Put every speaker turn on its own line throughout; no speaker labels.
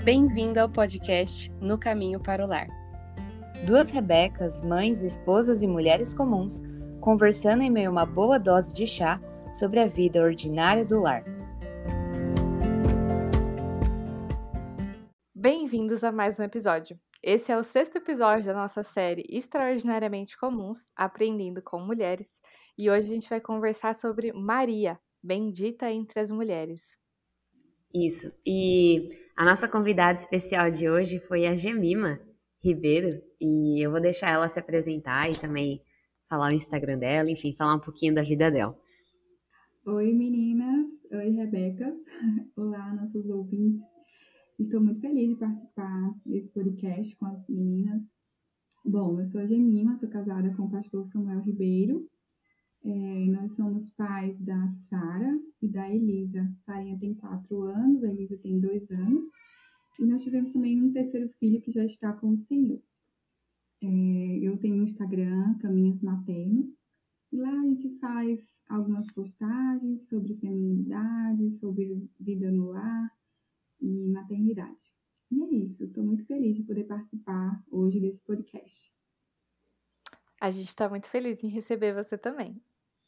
Bem-vindo ao podcast No Caminho para o Lar. Duas Rebecas, mães, esposas e mulheres comuns, conversando em meio a uma boa dose de chá sobre a vida ordinária do lar. Bem-vindos a mais um episódio. Esse é o 6º episódio da nossa série Extraordinariamente Comuns, Aprendendo com Mulheres, e hoje a gente vai conversar sobre Maria, bendita entre as mulheres.
Isso, e a nossa convidada especial de hoje foi a Jemima Ribeiro, e eu vou deixar ela se apresentar e também falar o Instagram dela, enfim, falar um pouquinho da vida dela.
Oi meninas, oi Rebecas, olá nossos ouvintes. Estou muito feliz de participar desse podcast com as meninas. Bom, eu sou a Jemima, sou casada com o pastor Samuel Ribeiro. Nós somos pais da Sara e da Elisa. Sarinha tem 4 anos, a Elisa tem 2 anos. E nós tivemos também um terceiro filho que já está com o Senhor. Eu tenho um Instagram, Caminhos Maternos. E lá a gente faz algumas postagens sobre feminilidade, sobre vida no lar e maternidade. E é isso, estou muito feliz de poder participar hoje desse podcast.
A gente está muito feliz em receber você também.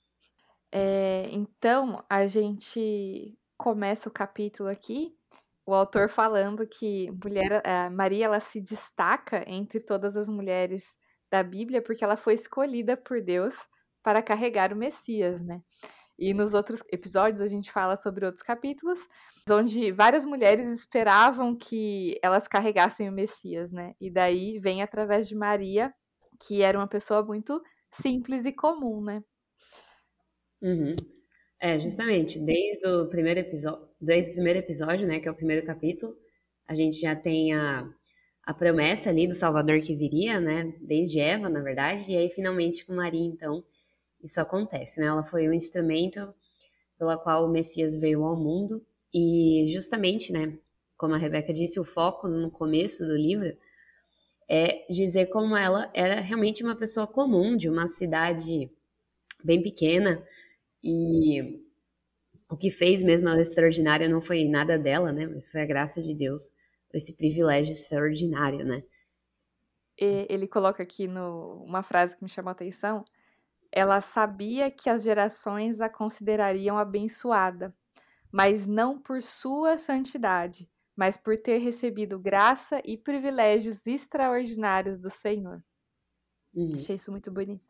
Então, a gente começa o capítulo aqui, o autor falando que Maria ela se destaca entre todas as mulheres da Bíblia porque ela foi escolhida por Deus para carregar o Messias, né? E nos outros episódios a gente fala sobre outros capítulos, onde várias mulheres esperavam que elas carregassem o Messias, né? E daí vem através de Maria, que era uma pessoa muito simples e comum, né?
Uhum. Justamente, desde o primeiro episódio, né, que é o primeiro capítulo, a gente já tem a promessa ali do Salvador que viria, né, desde Eva, na verdade, e aí finalmente com Maria, então, isso acontece, né, ela foi um instrumento pela qual o Messias veio ao mundo, e justamente, né, como a Rebeca disse, o foco no começo do livro é dizer como ela era realmente uma pessoa comum, de uma cidade bem pequena, e o que fez mesmo ela extraordinária não foi nada dela, né, mas foi a graça de Deus, esse privilégio extraordinário, né.
E ele coloca aqui uma frase que me chamou a atenção. Ela sabia que as gerações a considerariam abençoada, mas não por sua santidade, mas por ter recebido graça e privilégios extraordinários do Senhor. Achei isso muito bonito.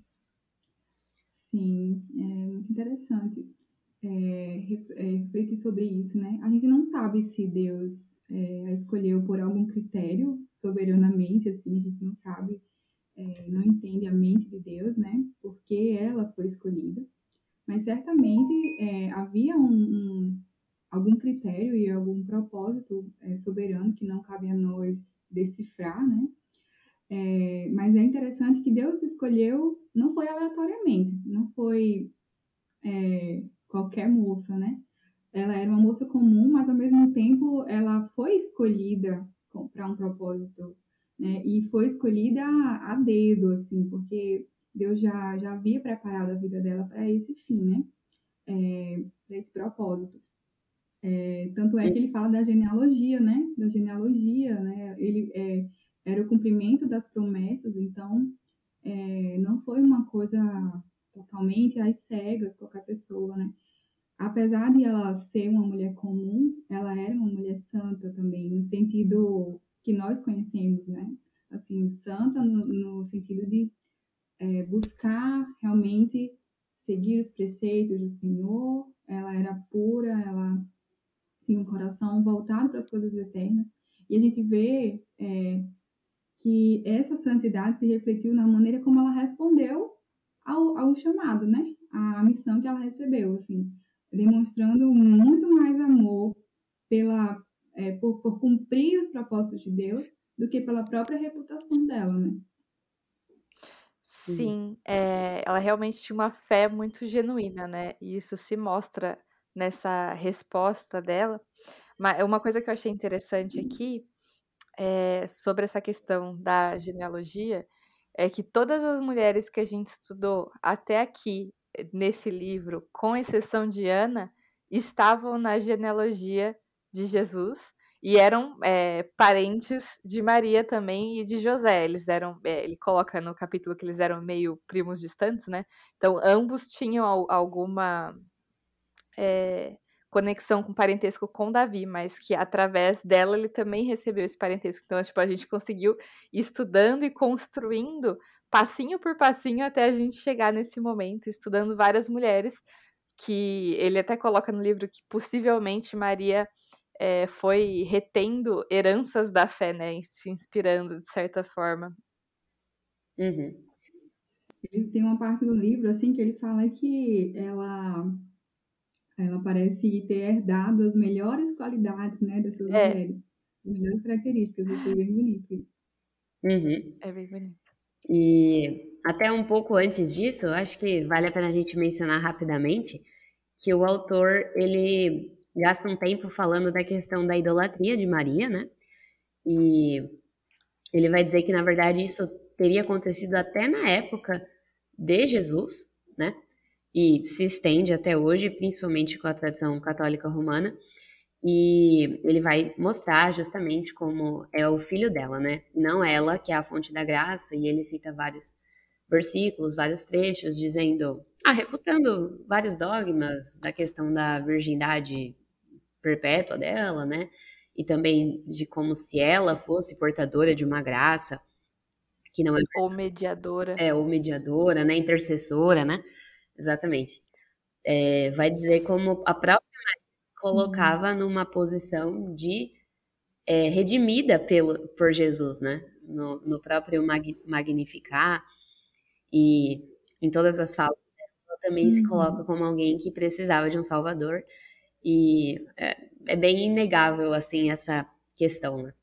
Sim, é muito interessante refletir sobre isso, né? A gente não sabe se Deus a escolheu por algum critério soberanamente, assim, a gente não sabe, não entende a mente de Deus, né? Porque ela foi escolhida. Mas certamente havia algum critério e algum propósito soberano que não cabe a nós decifrar, né? Mas é interessante que Deus escolheu, não foi aleatoriamente, não foi qualquer moça, né? Ela era uma moça comum, mas ao mesmo tempo ela foi escolhida para um propósito, né? E foi escolhida a dedo, assim, porque Deus já havia preparado a vida dela para esse fim, né? Para esse propósito. Tanto é que ele fala da genealogia, né? Da genealogia, né? Ele era o cumprimento das promessas, então não foi uma coisa totalmente às cegas, qualquer pessoa, né? Apesar de ela ser uma mulher comum, ela era uma mulher santa também, no sentido que nós conhecemos, né? Assim, santa no sentido de buscar realmente seguir os preceitos do Senhor. Ela era pura, ela tinha um coração voltado para as coisas eternas. E a gente vê que essa santidade se refletiu na maneira como ela respondeu ao chamado, né? A missão que ela recebeu, assim, demonstrando muito mais amor por cumprir os propósitos de Deus do que pela própria reputação dela, né?
Sim, ela realmente tinha uma fé muito genuína, né? E isso se mostra nessa resposta dela. Mas uma coisa que eu achei interessante aqui sobre essa questão da genealogia é que todas as mulheres que a gente estudou até aqui nesse livro, com exceção de Ana, estavam na genealogia de Jesus e eram parentes de Maria também e de José. Eles eram, ele coloca no capítulo que eles eram meio primos distantes, né? Então, ambos tinham alguma conexão com parentesco com Davi, mas que através dela ele também recebeu esse parentesco. Então, tipo, a gente conseguiu ir estudando e construindo passinho por passinho até a gente chegar nesse momento, estudando várias mulheres, que ele até coloca no livro que possivelmente Maria foi retendo heranças da fé, né, e se inspirando de certa forma.
Uhum.
Ele tem uma parte do livro, assim, que ele fala que ela parece ter herdado as melhores qualidades, né, dessas mulheres, as melhores características. Eu achei bem bonito isso.
Uhum.
É bem bonito.
E até um pouco antes disso, eu acho que vale a pena a gente mencionar rapidamente que o autor, ele gasta um tempo falando da questão da idolatria de Maria, né? E ele vai dizer que, na verdade, isso teria acontecido até na época de Jesus, né? E se estende até hoje, principalmente com a tradição católica romana. E ele vai mostrar justamente como é o filho dela, né? Não ela que é a fonte da graça, e ele cita vários versículos, vários trechos, dizendo, refutando vários dogmas da questão da virgindade perpétua dela, né? E também de como se ela fosse portadora de uma graça que não
Ou mediadora.
ou mediadora, né? Intercessora, né? Exatamente. Vai dizer como a própria colocava numa posição de redimida por Jesus, né? No próprio Magnificar e em todas as falas, ela também se coloca como alguém que precisava de um Salvador e é bem inegável, assim, essa questão, né?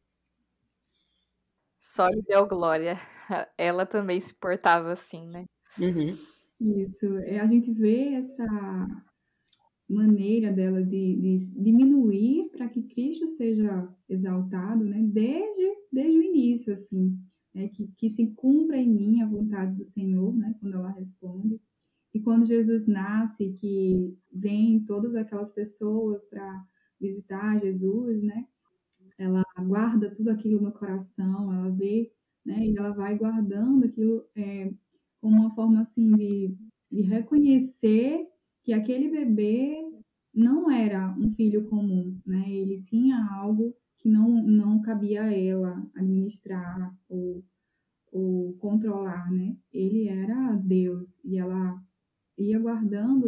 Só lhe deu glória. Ela também se portava assim, né?
Uhum.
Isso, a gente vê essa maneira dela de diminuir para que Cristo seja exaltado, né? Desde o início, assim, né? Que se cumpra em mim a vontade do Senhor, né? Quando ela responde. E quando Jesus nasce, que vem todas aquelas pessoas para visitar Jesus, né? Ela guarda tudo aquilo no coração, ela vê, né? E ela vai guardando aquilo como uma forma assim de reconhecer que aquele bebê não era um filho comum, né? Ele tinha algo que não cabia a ela administrar ou controlar, né? Ele era Deus e ela ia guardando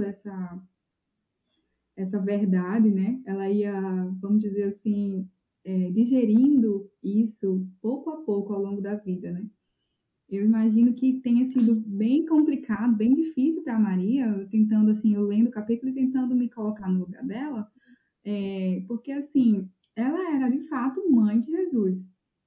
essa verdade, né? Ela ia, vamos dizer assim, digerindo isso pouco a pouco ao longo da vida, né? Eu imagino que tenha sido bem complicado, bem difícil para Maria, tentando assim, eu lendo o capítulo e tentando me colocar no lugar dela, porque assim, ela era de fato mãe de Jesus.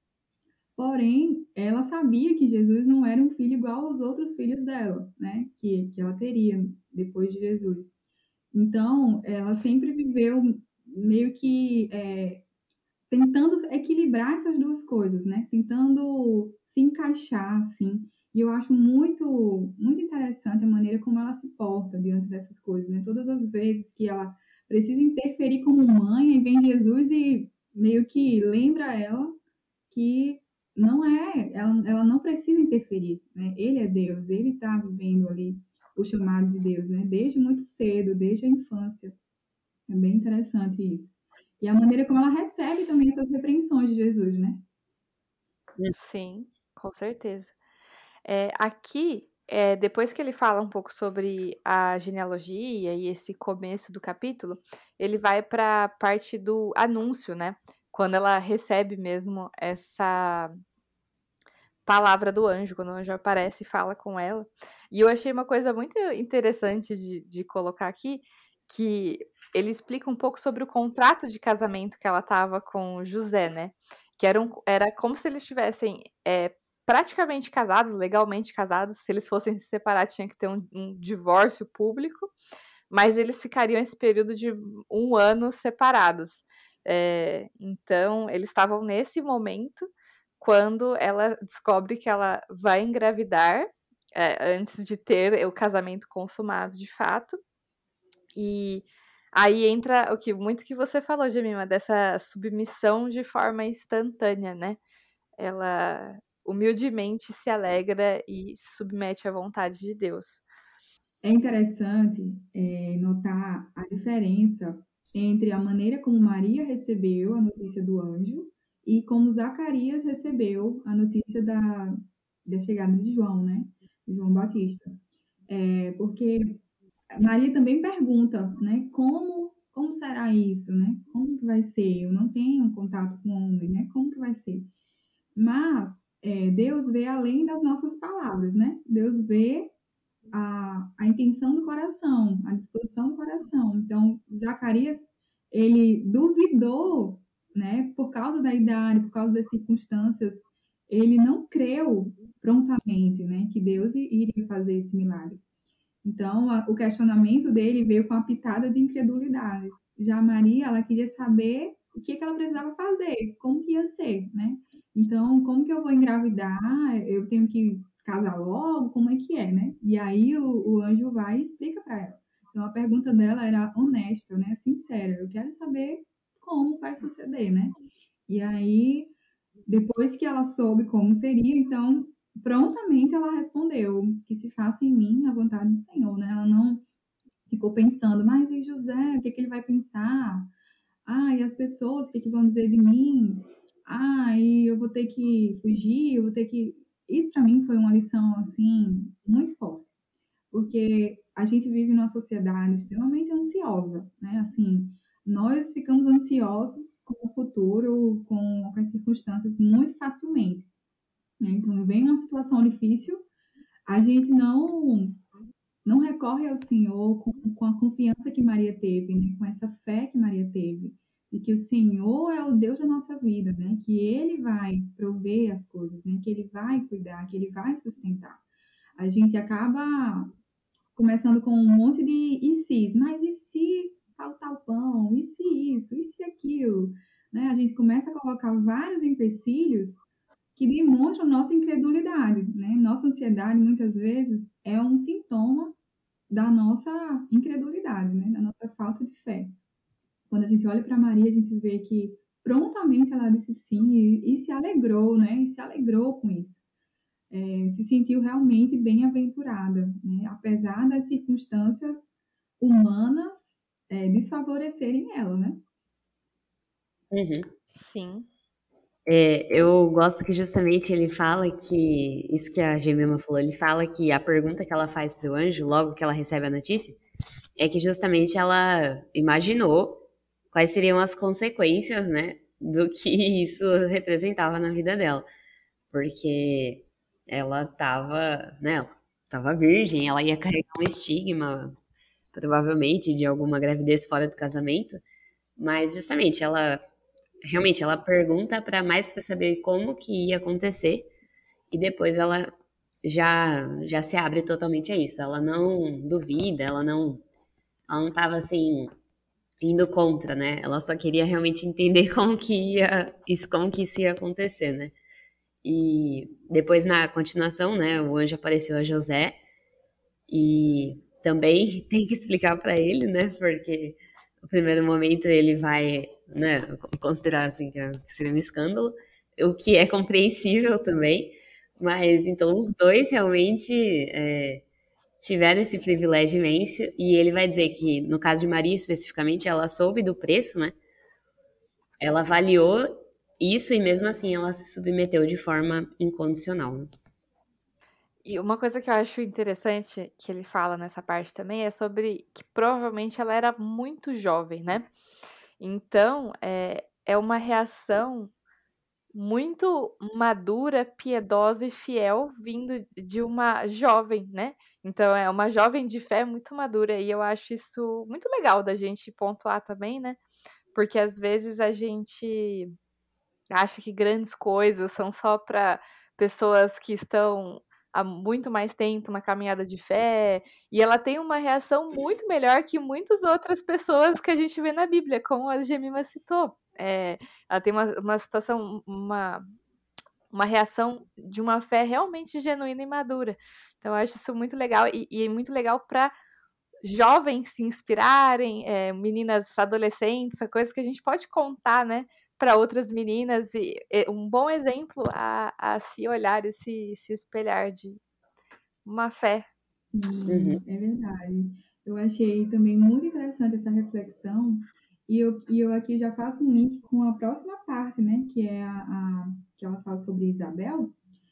Porém, ela sabia que Jesus não era um filho igual aos outros filhos dela, né? Que ela teria depois de Jesus. Então, ela sempre viveu meio que tentando equilibrar essas duas coisas, né? Tentando se encaixar, assim. E eu acho muito, muito interessante a maneira como ela se porta diante dessas coisas, né? Todas as vezes que ela precisa interferir como mãe, aí vem Jesus e meio que lembra ela que não ela não precisa interferir, né? Ele é Deus, ele está vivendo ali o chamado de Deus, né? Desde muito cedo, desde a infância. É bem interessante isso. E a maneira como ela recebe também essas repreensões de Jesus, né?
Sim, com certeza. Aqui, depois que ele fala um pouco sobre a genealogia e esse começo do capítulo, ele vai para a parte do anúncio, né? Quando ela recebe mesmo essa palavra do anjo, quando o anjo aparece e fala com ela. E eu achei uma coisa muito interessante de colocar aqui, que ele explica um pouco sobre o contrato de casamento que ela tava com José, né? Que era como se eles estivessem praticamente casados, legalmente casados. Se eles fossem se separar, tinha que ter um divórcio público, mas eles ficariam esse período de 1 ano separados. Então, eles estavam nesse momento quando ela descobre que ela vai engravidar, antes de ter o casamento consumado de fato. E Aí entra o que muito que você falou, Gemima, dessa submissão de forma instantânea, né? Ela humildemente se alegra e se submete à vontade de Deus.
É interessante notar a diferença entre a maneira como Maria recebeu a notícia do anjo e como Zacarias recebeu a notícia da chegada de João, né? De João Batista. Porque Maria também pergunta, né? Como será isso, né? Como que vai ser? Eu não tenho contato com o homem, né? Como que vai ser? Mas Deus vê além das nossas palavras, né? Deus vê a intenção do coração, a disposição do coração. Então, Zacarias, ele duvidou, né? Por causa da idade, por causa das circunstâncias, ele não creu prontamente, né? Que Deus iria fazer esse milagre. Então, o questionamento dele veio com a pitada de incredulidade. Já Maria, ela queria saber o que ela precisava fazer, como que ia ser, né? Então, como que eu vou engravidar? Eu tenho que casar logo? Como é que é, né? E aí o anjo vai e explica para ela. Então, a pergunta dela era honesta, né? Sincera. Eu quero saber como vai suceder, né? E aí, depois que ela soube como seria, então prontamente ela respondeu que se faça em mim a vontade do Senhor, né? Ela não ficou pensando, mas e José, o que, que ele vai pensar? Ah, e as pessoas, o que, que vão dizer de mim? Ah, e eu vou ter que fugir, eu vou ter que... Isso para mim foi uma lição, assim, muito forte, porque a gente vive numa sociedade extremamente ansiosa, né? Assim, nós ficamos ansiosos com o futuro, com as circunstâncias muito facilmente, né? Então, vem uma situação difícil, a gente não recorre ao Senhor com a confiança que Maria teve, né? Com essa fé que Maria teve, de que o Senhor é o Deus da nossa vida, né? Que Ele vai prover as coisas, né? Que Ele vai cuidar, que Ele vai sustentar. A gente acaba começando com um monte de e se, mas e se faltar o pão? E se isso? E se aquilo? Né? A gente começa a colocar vários empecilhos que demonstram nossa incredulidade, né? Nossa ansiedade, muitas vezes, é um sintoma da nossa incredulidade, né? Da nossa falta de fé. Quando a gente olha para Maria, a gente vê que prontamente ela disse sim e se alegrou, né? E se alegrou com isso. Se sentiu realmente bem-aventurada, né? Apesar das circunstâncias humanas desfavorecerem ela, né?
Uhum.
Sim.
Eu gosto que justamente ele fala que, isso que a Gemima falou, ele fala que a pergunta que ela faz pro anjo, logo que ela recebe a notícia, é que justamente ela imaginou quais seriam as consequências, né, do que isso representava na vida dela. Porque ela tava, né, ela tava virgem, ela ia carregar um estigma, provavelmente, de alguma gravidez fora do casamento, mas justamente ela realmente ela pergunta para mais para saber como que ia acontecer e depois ela já se abre totalmente a isso. Ela não duvida, ela não tava assim indo contra, né? Ela só queria realmente entender como que isso ia acontecer, né? E depois na continuação, né, o anjo apareceu a José e também tem que explicar para ele, né? Porque no primeiro momento ele vai, né, considerar assim que seria um escândalo, o que é compreensível também. Mas então os dois realmente tiveram esse privilégio imenso e ele vai dizer que no caso de Maria especificamente ela soube do preço, né? Ela avaliou isso e mesmo assim ela se submeteu de forma incondicional. Né?
E uma coisa que eu acho interessante que ele fala nessa parte também é sobre que provavelmente ela era muito jovem, né? Então, é uma reação muito madura, piedosa e fiel vindo de uma jovem, né? Então, é uma jovem de fé muito madura e eu acho isso muito legal da gente pontuar também, né? Porque às vezes a gente acha que grandes coisas são só para pessoas que estão há muito mais tempo na caminhada de fé, e ela tem uma reação muito melhor que muitas outras pessoas que a gente vê na Bíblia, como a Gemima citou. Ela tem uma situação, uma reação de uma fé realmente genuína e madura. Então, eu acho isso muito legal, e muito legal para jovens se inspirarem, meninas adolescentes, coisas que a gente pode contar, né, para outras meninas, e um bom exemplo a se olhar e se espelhar de uma fé.
É verdade. Eu achei também muito interessante essa reflexão, e eu aqui já faço um link com a próxima parte, né, que é que ela fala sobre Isabel,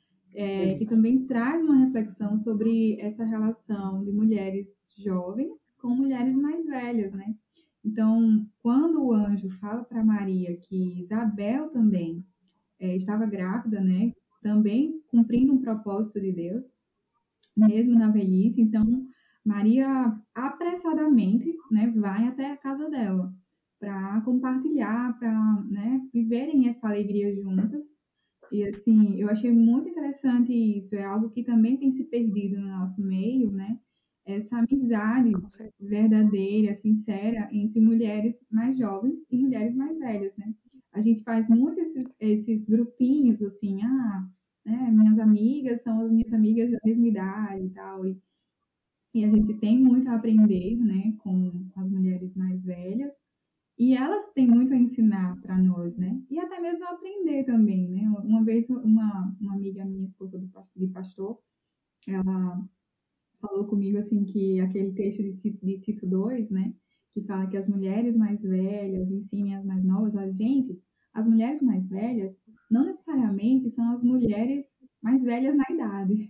que também traz uma reflexão sobre essa relação de mulheres jovens com mulheres mais velhas, né? Então, quando o anjo fala para Maria que Isabel também estava grávida, né? Também cumprindo um propósito de Deus, mesmo na velhice. Então, Maria apressadamente, né, vai até a casa dela para compartilhar, para, né, viverem essa alegria juntas. E assim, eu achei muito interessante isso. É algo que também tem se perdido no nosso meio, né? Essa amizade verdadeira, sincera entre mulheres mais jovens e mulheres mais velhas, né? A gente faz muito esses grupinhos assim, né, minhas amigas são as minhas amigas da mesma idade e tal. E a gente tem muito a aprender, né, com as mulheres mais velhas. E elas têm muito a ensinar para nós, né? E até mesmo a aprender também, né? Uma vez, uma amiga minha, esposa de pastor, ela falou comigo, assim, que aquele texto de Tito 2, né? Que fala que as mulheres mais velhas ensinem as mais novas. As mulheres mais velhas não necessariamente são as mulheres mais velhas na idade,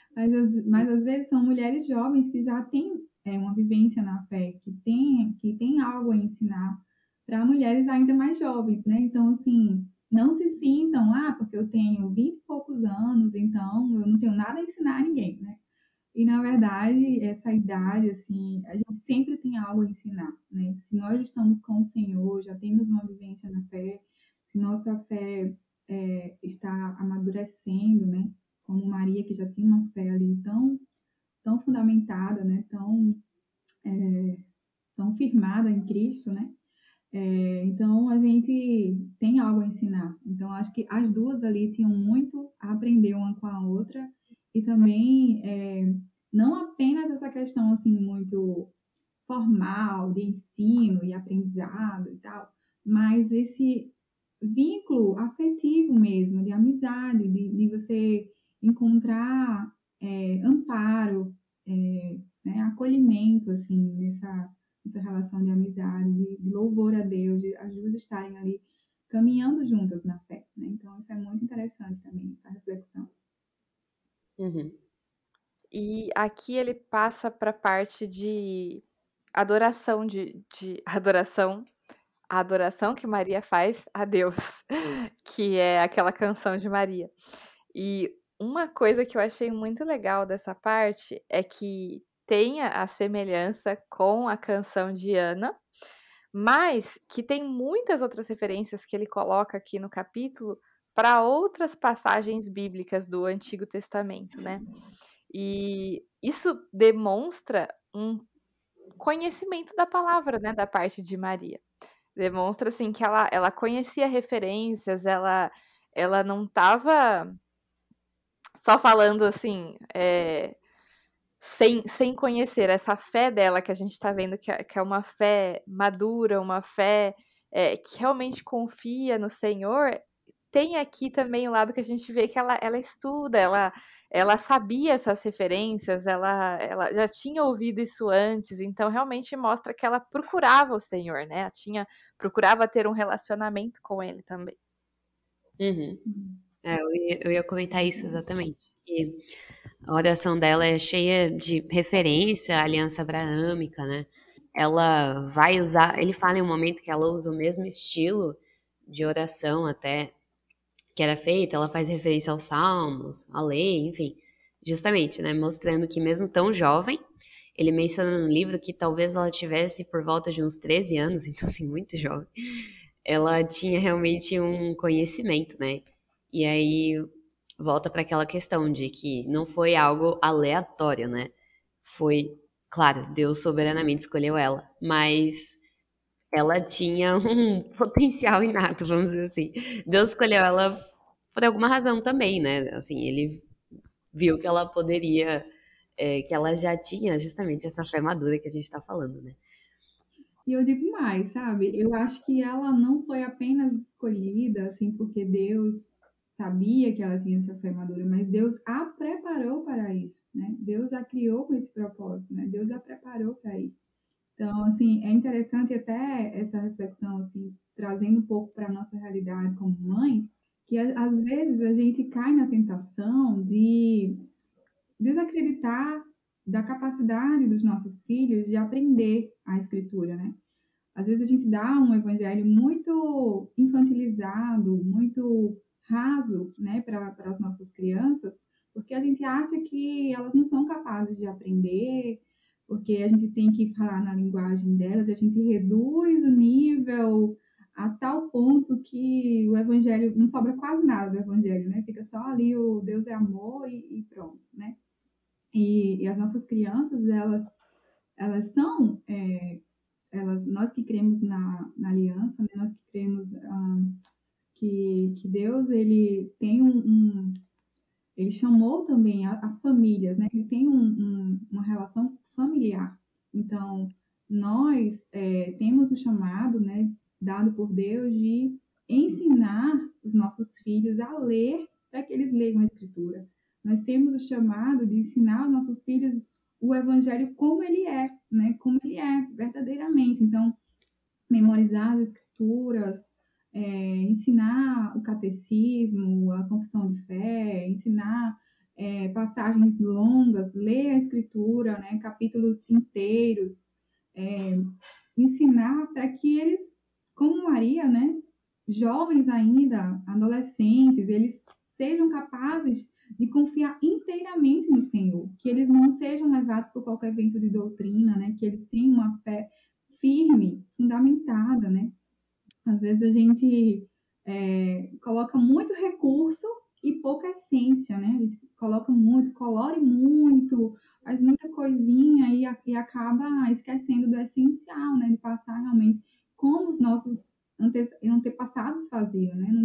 mas às vezes são mulheres jovens que já têm uma vivência na fé, que tem algo a ensinar para mulheres ainda mais jovens, né? Então, assim, não se sintam, porque eu tenho 20 e poucos anos, então eu não tenho nada a ensinar a ninguém, né? E, na verdade, essa idade, assim, a gente sempre tem algo a ensinar, né? Se nós estamos com o Senhor, já temos uma vivência na fé, se nossa fé está amadurecendo, né? Como Maria, que já tinha uma fé ali tão fundamentada, né? Tão firmada em Cristo, né? Então, a gente tem algo a ensinar. Então, acho que as duas ali tinham muito a aprender uma com a outra, e também não apenas essa questão assim muito formal de ensino e aprendizado e tal, mas esse vínculo afetivo mesmo, de amizade, de você encontrar amparo, né, acolhimento assim nessa relação de amizade, de louvor a Deus, de as duas estarem ali caminhando juntas na fé, né? Então isso é muito interessante também, essa reflexão.
E aqui ele passa para a parte de adoração, de adoração, a adoração que Maria faz a Deus, que é aquela canção de Maria. E uma coisa que eu achei muito legal dessa parte é que tenha a semelhança com a canção de Ana, mas que tem muitas outras referências que ele coloca aqui no capítulo para outras passagens bíblicas do Antigo Testamento, né? E isso demonstra um conhecimento da palavra, né, da parte de Maria. Demonstra, assim, que ela conhecia referências, ela não estava só falando, assim, sem conhecer essa fé dela, que a gente está vendo que é uma fé madura, uma fé que realmente confia no Senhor. Tem aqui também o lado que a gente vê que ela estuda, ela sabia essas referências, ela já tinha ouvido isso antes, então realmente mostra que ela procurava o Senhor, né? Procurava ter um relacionamento com ele também.
Eu ia comentar isso exatamente. E a oração dela é cheia de referência à aliança abraâmica, né? Ela vai usar, ele fala em um momento que ela usa o mesmo estilo de oração até que era feita, ela faz referência aos salmos, à lei, enfim, justamente, né, mostrando que mesmo tão jovem, ele menciona no livro que talvez ela tivesse por volta de uns 13 anos, então assim, muito jovem, ela tinha realmente um conhecimento, né, e aí volta para aquela questão de que não foi algo aleatório, né, foi, claro, Deus soberanamente escolheu ela, mas ela tinha um potencial inato, vamos dizer assim. Deus escolheu ela por alguma razão também, né? Assim, ele viu que ela poderia que ela já tinha justamente essa fé madura que a gente está falando, né?
E eu digo mais, sabe? Eu acho que ela não foi apenas escolhida, assim, porque Deus sabia que ela tinha essa fé madura, mas Deus a preparou para isso, né? Deus a criou com esse propósito, né? Deus a preparou para isso. Então, assim, é interessante até essa reflexão, assim, trazendo um pouco para a nossa realidade como mães, que às vezes a gente cai na tentação de desacreditar da capacidade dos nossos filhos de aprender a escritura, né? Às vezes a gente dá um evangelho muito infantilizado, muito raso, né, para as nossas crianças, porque a gente acha que elas não são capazes de aprender, porque a gente tem que falar na linguagem delas, a gente reduz o nível a tal ponto que o evangelho não sobra quase nada do evangelho, né? Fica só ali o Deus é amor e pronto, né? E as nossas crianças, elas são nós que cremos na aliança, né? Nós que cremos que Deus ele tem ele chamou também as famílias, né? Ele tem uma relação familiar. Então nós temos o chamado, né, dado por Deus de ensinar os nossos filhos a ler para que eles leiam a Escritura. Nós temos o chamado de ensinar aos nossos filhos o Evangelho como ele é, né? Como ele é verdadeiramente. Então memorizar as escrituras, ensinar o catecismo, a confissão de fé, ensinar passagens longas, ler a escritura, né, capítulos inteiros, é, ensinar para que eles, como Maria, né, jovens ainda, adolescentes, eles sejam capazes de confiar inteiramente no Senhor, que eles não sejam levados por qualquer vento de doutrina, né, que eles tenham uma fé firme, fundamentada, né? Às vezes a gente coloca muito recurso e pouca essência, né? A gente coloca muito, colore muito, faz muita coisinha e acaba esquecendo do essencial, né? De passar realmente como os nossos antepassados faziam, né?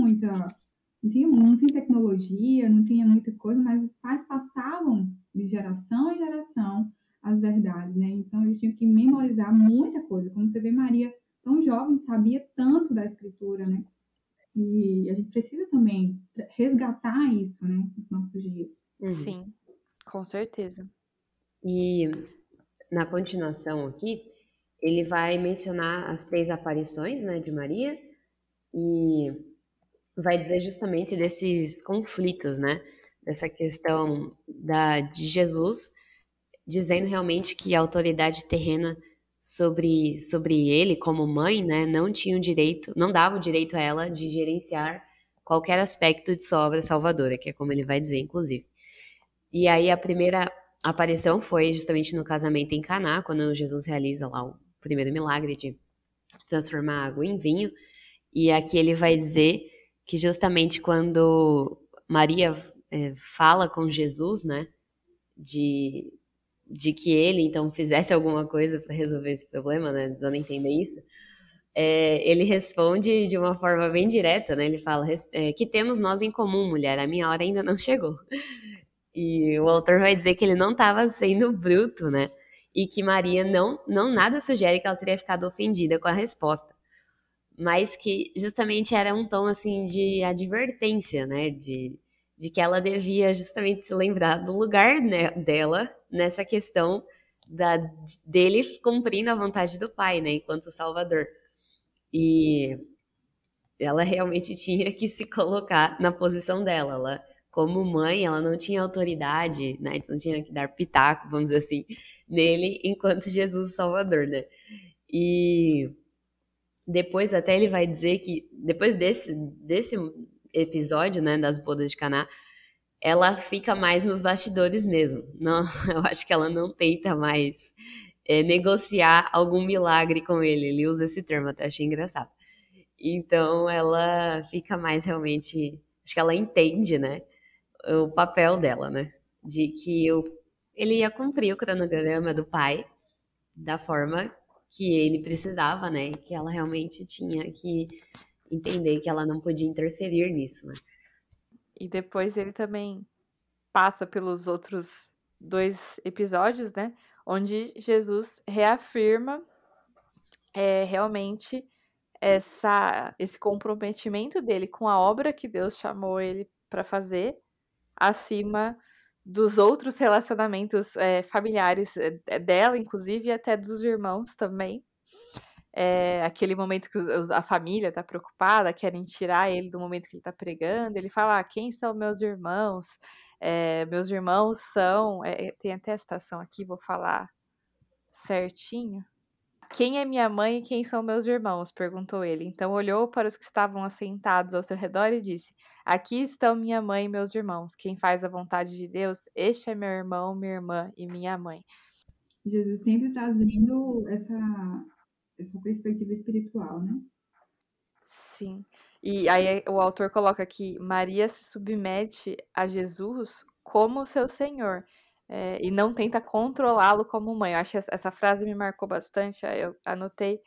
Não tinha tecnologia, não tinha muita coisa, mas os pais passavam de geração em geração as verdades, né? Então eles tinham que memorizar muita coisa. Como você vê, Maria, tão jovem, sabia tanto da escritura, né? E a gente precisa também resgatar isso, né, nos nossos dias.
Uhum.
Sim, com certeza.
E na continuação aqui, ele vai mencionar as 3 aparições, né, de Maria e vai dizer justamente desses conflitos, né, dessa questão de Jesus, dizendo realmente que a autoridade terrena sobre ele como mãe, né, não tinha o direito, não dava o direito a ela de gerenciar qualquer aspecto de sua obra salvadora, que é como ele vai dizer, inclusive. E aí a primeira aparição foi justamente no casamento em Caná, quando Jesus realiza lá o primeiro milagre de transformar água em vinho. E aqui ele vai dizer que justamente quando Maria fala com Jesus, né, de que ele então fizesse alguma coisa para resolver esse problema, né, dando a entender isso, ele responde de uma forma bem direta, né, ele fala, que temos nós em comum, mulher, a minha hora ainda não chegou. E o autor vai dizer que ele não estava sendo bruto, né? E que Maria não nada sugere que ela teria ficado ofendida com a resposta, mas que justamente era um tom assim de advertência, né? De que ela devia justamente se lembrar do lugar, né, dela nessa questão dele cumprindo a vontade do Pai, né? Enquanto Salvador. E ela realmente tinha que se colocar na posição dela. Ela, como mãe, ela não tinha autoridade, né? Não tinha que dar pitaco, vamos dizer assim, nele enquanto Jesus Salvador, né? E depois até ele vai dizer que depois desse episódio, né, das bodas de Caná, ela fica mais nos bastidores mesmo. Não, eu acho que ela não tenta mais negociar algum milagre com ele. Ele usa esse termo, até achei engraçado. Então ela fica mais realmente, acho que ela entende, né, o papel dela, né, de que ele ia cumprir o cronograma do pai da forma que ele precisava, né, e que ela realmente tinha que entender que ela não podia interferir nisso, né.
E depois ele também passa pelos outros 2 episódios, né? Onde Jesus reafirma realmente esse comprometimento dele com a obra que Deus chamou ele para fazer, acima dos outros relacionamentos familiares dela, inclusive, e até dos irmãos também. Aquele momento que a família tá preocupada, querem tirar ele do momento que ele tá pregando, ele fala, quem são meus irmãos? Meus irmãos são... tem até a citação aqui, vou falar certinho. Quem é minha mãe e quem são meus irmãos? Perguntou ele. Então olhou para os que estavam assentados ao seu redor e disse, aqui estão minha mãe e meus irmãos. Quem faz a vontade de Deus, este é meu irmão, minha irmã e minha mãe.
Jesus sempre trazendo essa perspectiva espiritual, né?
Sim. E aí o autor coloca que Maria se submete a Jesus como seu Senhor. E não tenta controlá-lo como mãe. Eu acho que essa frase me marcou bastante, aí eu anotei.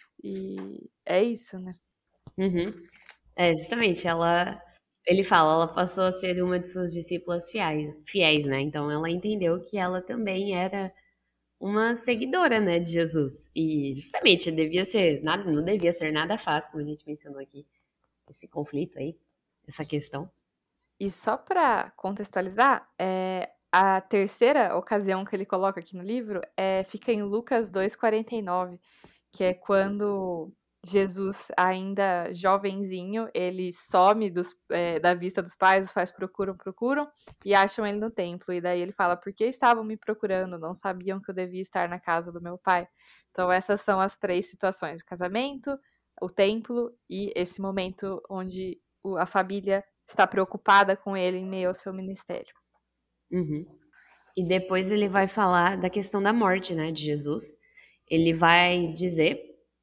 E é isso, né?
Uhum. Justamente, ele fala, ela passou a ser uma de suas discípulas fiéis, né? Então ela entendeu que ela também era uma seguidora, né, de Jesus. E justamente não devia ser nada fácil, como a gente mencionou aqui, esse conflito aí, essa questão.
E só para contextualizar, a terceira ocasião que ele coloca aqui no livro fica em Lucas 2,49, que é quando Jesus, ainda jovenzinho, ele some da vista dos pais, os pais procuram e acham ele no templo. E daí ele fala, por que estavam me procurando? Não sabiam que eu devia estar na casa do meu pai. Então essas são as 3 situações, o casamento, o templo e esse momento onde a família está preocupada com ele em meio ao seu ministério.
Uhum. E depois ele vai falar da questão da morte, né, de Jesus. Ele vai dizer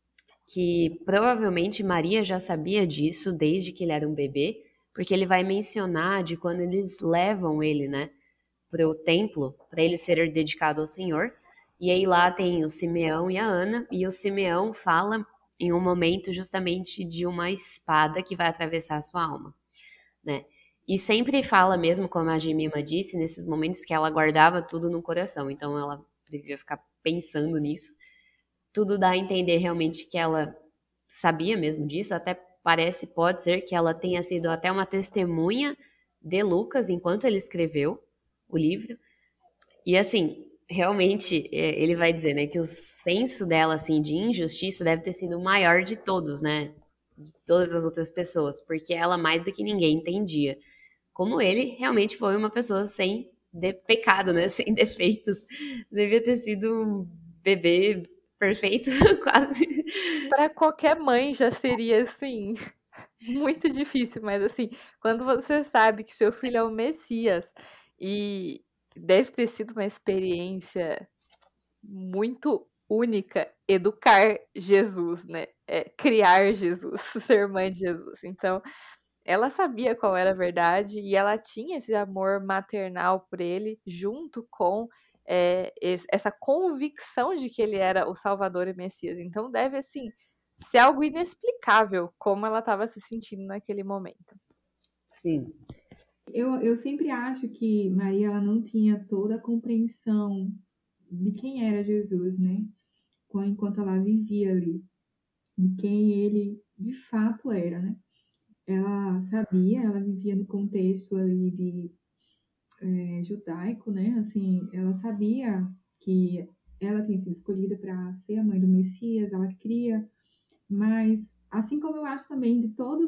que provavelmente Maria já sabia disso desde que ele era um bebê, porque ele vai mencionar de quando eles levam ele, né, para o templo, para ele ser dedicado ao Senhor. E aí lá tem o Simeão e a Ana, e o Simeão fala em um momento justamente de uma espada que vai atravessar a sua alma, né? E sempre fala mesmo, como a Jemima disse, nesses momentos que ela guardava tudo no coração, então ela devia ficar pensando nisso. Tudo dá a entender realmente que ela sabia mesmo disso, até pode ser que ela tenha sido até uma testemunha de Lucas enquanto ele escreveu o livro. E assim, realmente, ele vai dizer, né, que o senso dela, assim, de injustiça deve ter sido o maior de todos, né, de todas as outras pessoas, porque ela mais do que ninguém entendia como ele realmente foi uma pessoa sem pecado, né, sem defeitos. Devia ter sido um bebê perfeito, quase.
Para qualquer mãe já seria assim muito difícil, mas assim, quando você sabe que seu filho é o Messias e deve ter sido uma experiência muito única educar Jesus, né? Criar Jesus, ser mãe de Jesus. Então, ela sabia qual era a verdade e ela tinha esse amor maternal por ele, junto com essa convicção de que ele era o Salvador e Messias. Então, deve, assim, ser algo inexplicável como ela estava se sentindo naquele momento.
Sim.
Eu sempre acho que Maria ela não tinha toda a compreensão de quem era Jesus, né? Enquanto ela vivia ali, de quem ele de fato era, né? Ela sabia, ela vivia no contexto ali de judaico, né? Assim, ela sabia que ela tinha sido escolhida para ser a mãe do Messias, ela cria, mas assim como eu acho também de todos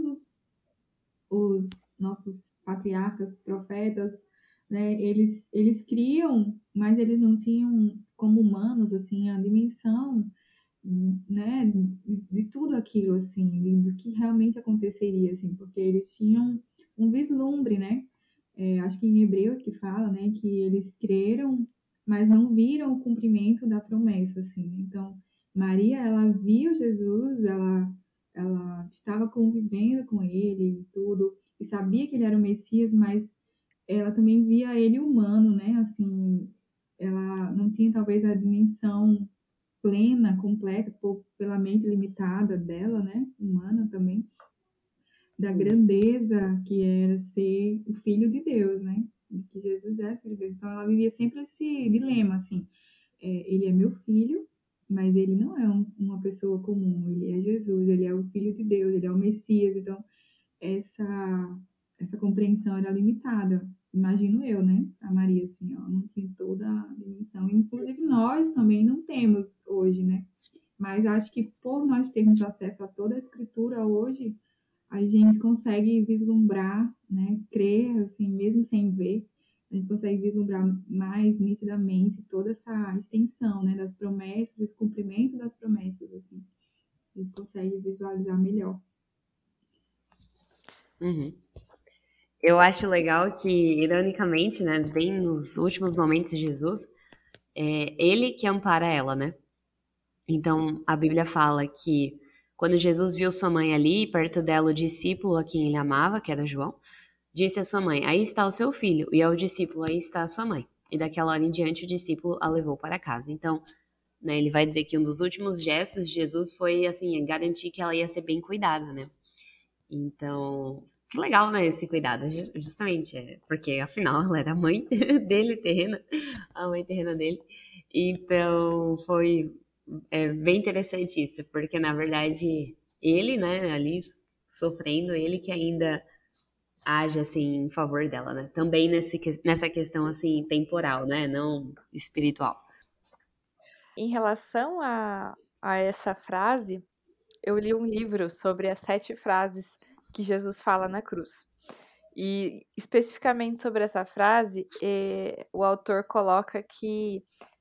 os nossos patriarcas, profetas, né? Eles criam, mas eles não tinham como humanos assim a dimensão, né, de tudo aquilo assim, do que realmente aconteceria assim, porque eles tinham um vislumbre, né? Acho que em Hebreus que fala, né, que eles creram, mas não viram o cumprimento da promessa, assim. Então, Maria, ela viu Jesus, ela estava convivendo com ele e tudo, e sabia que ele era o Messias, mas ela também via ele humano, né? Assim, ela não tinha talvez a dimensão plena, completa, pela mente limitada dela, né? Humana também, da grandeza que era ser o filho de Deus, né? que Jesus é filho de Deus. Então ela vivia sempre esse dilema, assim, ele é meu filho, mas ele não é uma pessoa comum, ele é Jesus, ele é o Filho de Deus, ele é o Messias. Então essa compreensão era limitada, imagino eu, né? A Maria, assim, ela não tinha toda a dimensão. Inclusive nós também não temos hoje, né? Mas acho que por nós termos acesso a toda a escritura hoje, a gente consegue vislumbrar, né? Crer, assim, mesmo sem ver, a gente consegue vislumbrar mais nitidamente toda essa extensão, né? Das promessas e do cumprimento das promessas, assim. A gente consegue visualizar melhor.
Uhum. Eu acho legal que, ironicamente, né, bem nos últimos momentos de Jesus, é ele que ampara ela, né? Então, a Bíblia fala que quando Jesus viu sua mãe ali, perto dela, o discípulo a quem ele amava, que era João, disse à sua mãe: aí está o seu filho, e ao discípulo: aí está a sua mãe. E daquela hora em diante, o discípulo a levou para casa. Então, né, ele vai dizer que um dos últimos gestos de Jesus foi, assim, garantir que ela ia ser bem cuidada, né? Então, que legal, né, esse cuidado, justamente, porque afinal ela era a mãe dele, terrena, a mãe terrena dele. Então, foi bem interessante isso, porque na verdade ele, né, ali sofrendo, ele que ainda age assim em favor dela, né? Também nessa questão assim temporal, né, não espiritual.
Em relação a essa frase, eu li um livro sobre as 7 frases que Jesus fala na cruz. E especificamente sobre essa frase, o autor coloca que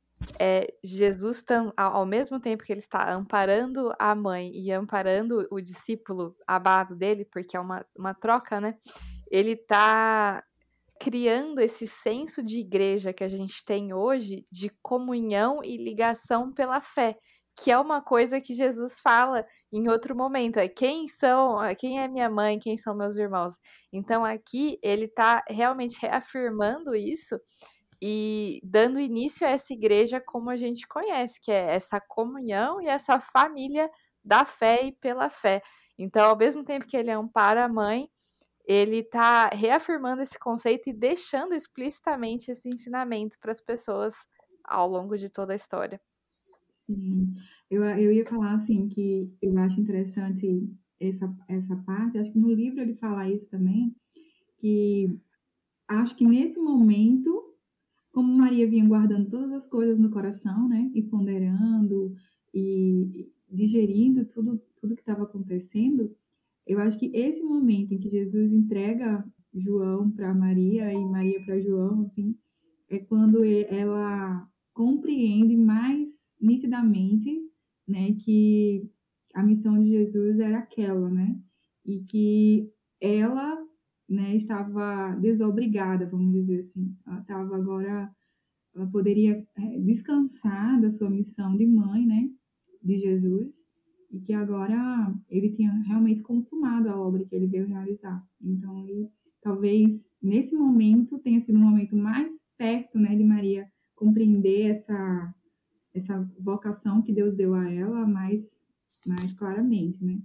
Jesus, ao mesmo tempo que ele está amparando a mãe e amparando o discípulo amado dele, porque é uma troca, né? Ele está criando esse senso de igreja que a gente tem hoje, de comunhão e ligação pela fé, que é uma coisa que Jesus fala em outro momento, quem é minha mãe, quem são meus irmãos. Então aqui ele está realmente reafirmando isso e dando início a essa igreja como a gente conhece, que é essa comunhão e essa família da fé e pela fé. Então, ao mesmo tempo que ele ampara a mãe, ele está reafirmando esse conceito e deixando explicitamente esse ensinamento para as pessoas ao longo de toda a história.
Sim. Eu ia falar assim que eu acho interessante essa parte, acho que no livro ele fala isso também, que acho que nesse momento, como Maria vinha guardando todas as coisas no coração, né, e ponderando e digerindo tudo que estava acontecendo, eu acho que esse momento em que Jesus entrega João para Maria e Maria para João, assim, é quando ela compreende mais nitidamente, né, que a missão de Jesus era aquela, né, e que ela, né, estava desobrigada, vamos dizer assim, ela estava agora, ela poderia descansar da sua missão de mãe, né, de Jesus, e que agora ele tinha realmente consumado a obra que ele veio realizar. Então, ele, talvez nesse momento tenha sido um momento mais perto, né, de Maria compreender essa vocação que Deus deu a ela mais claramente, né?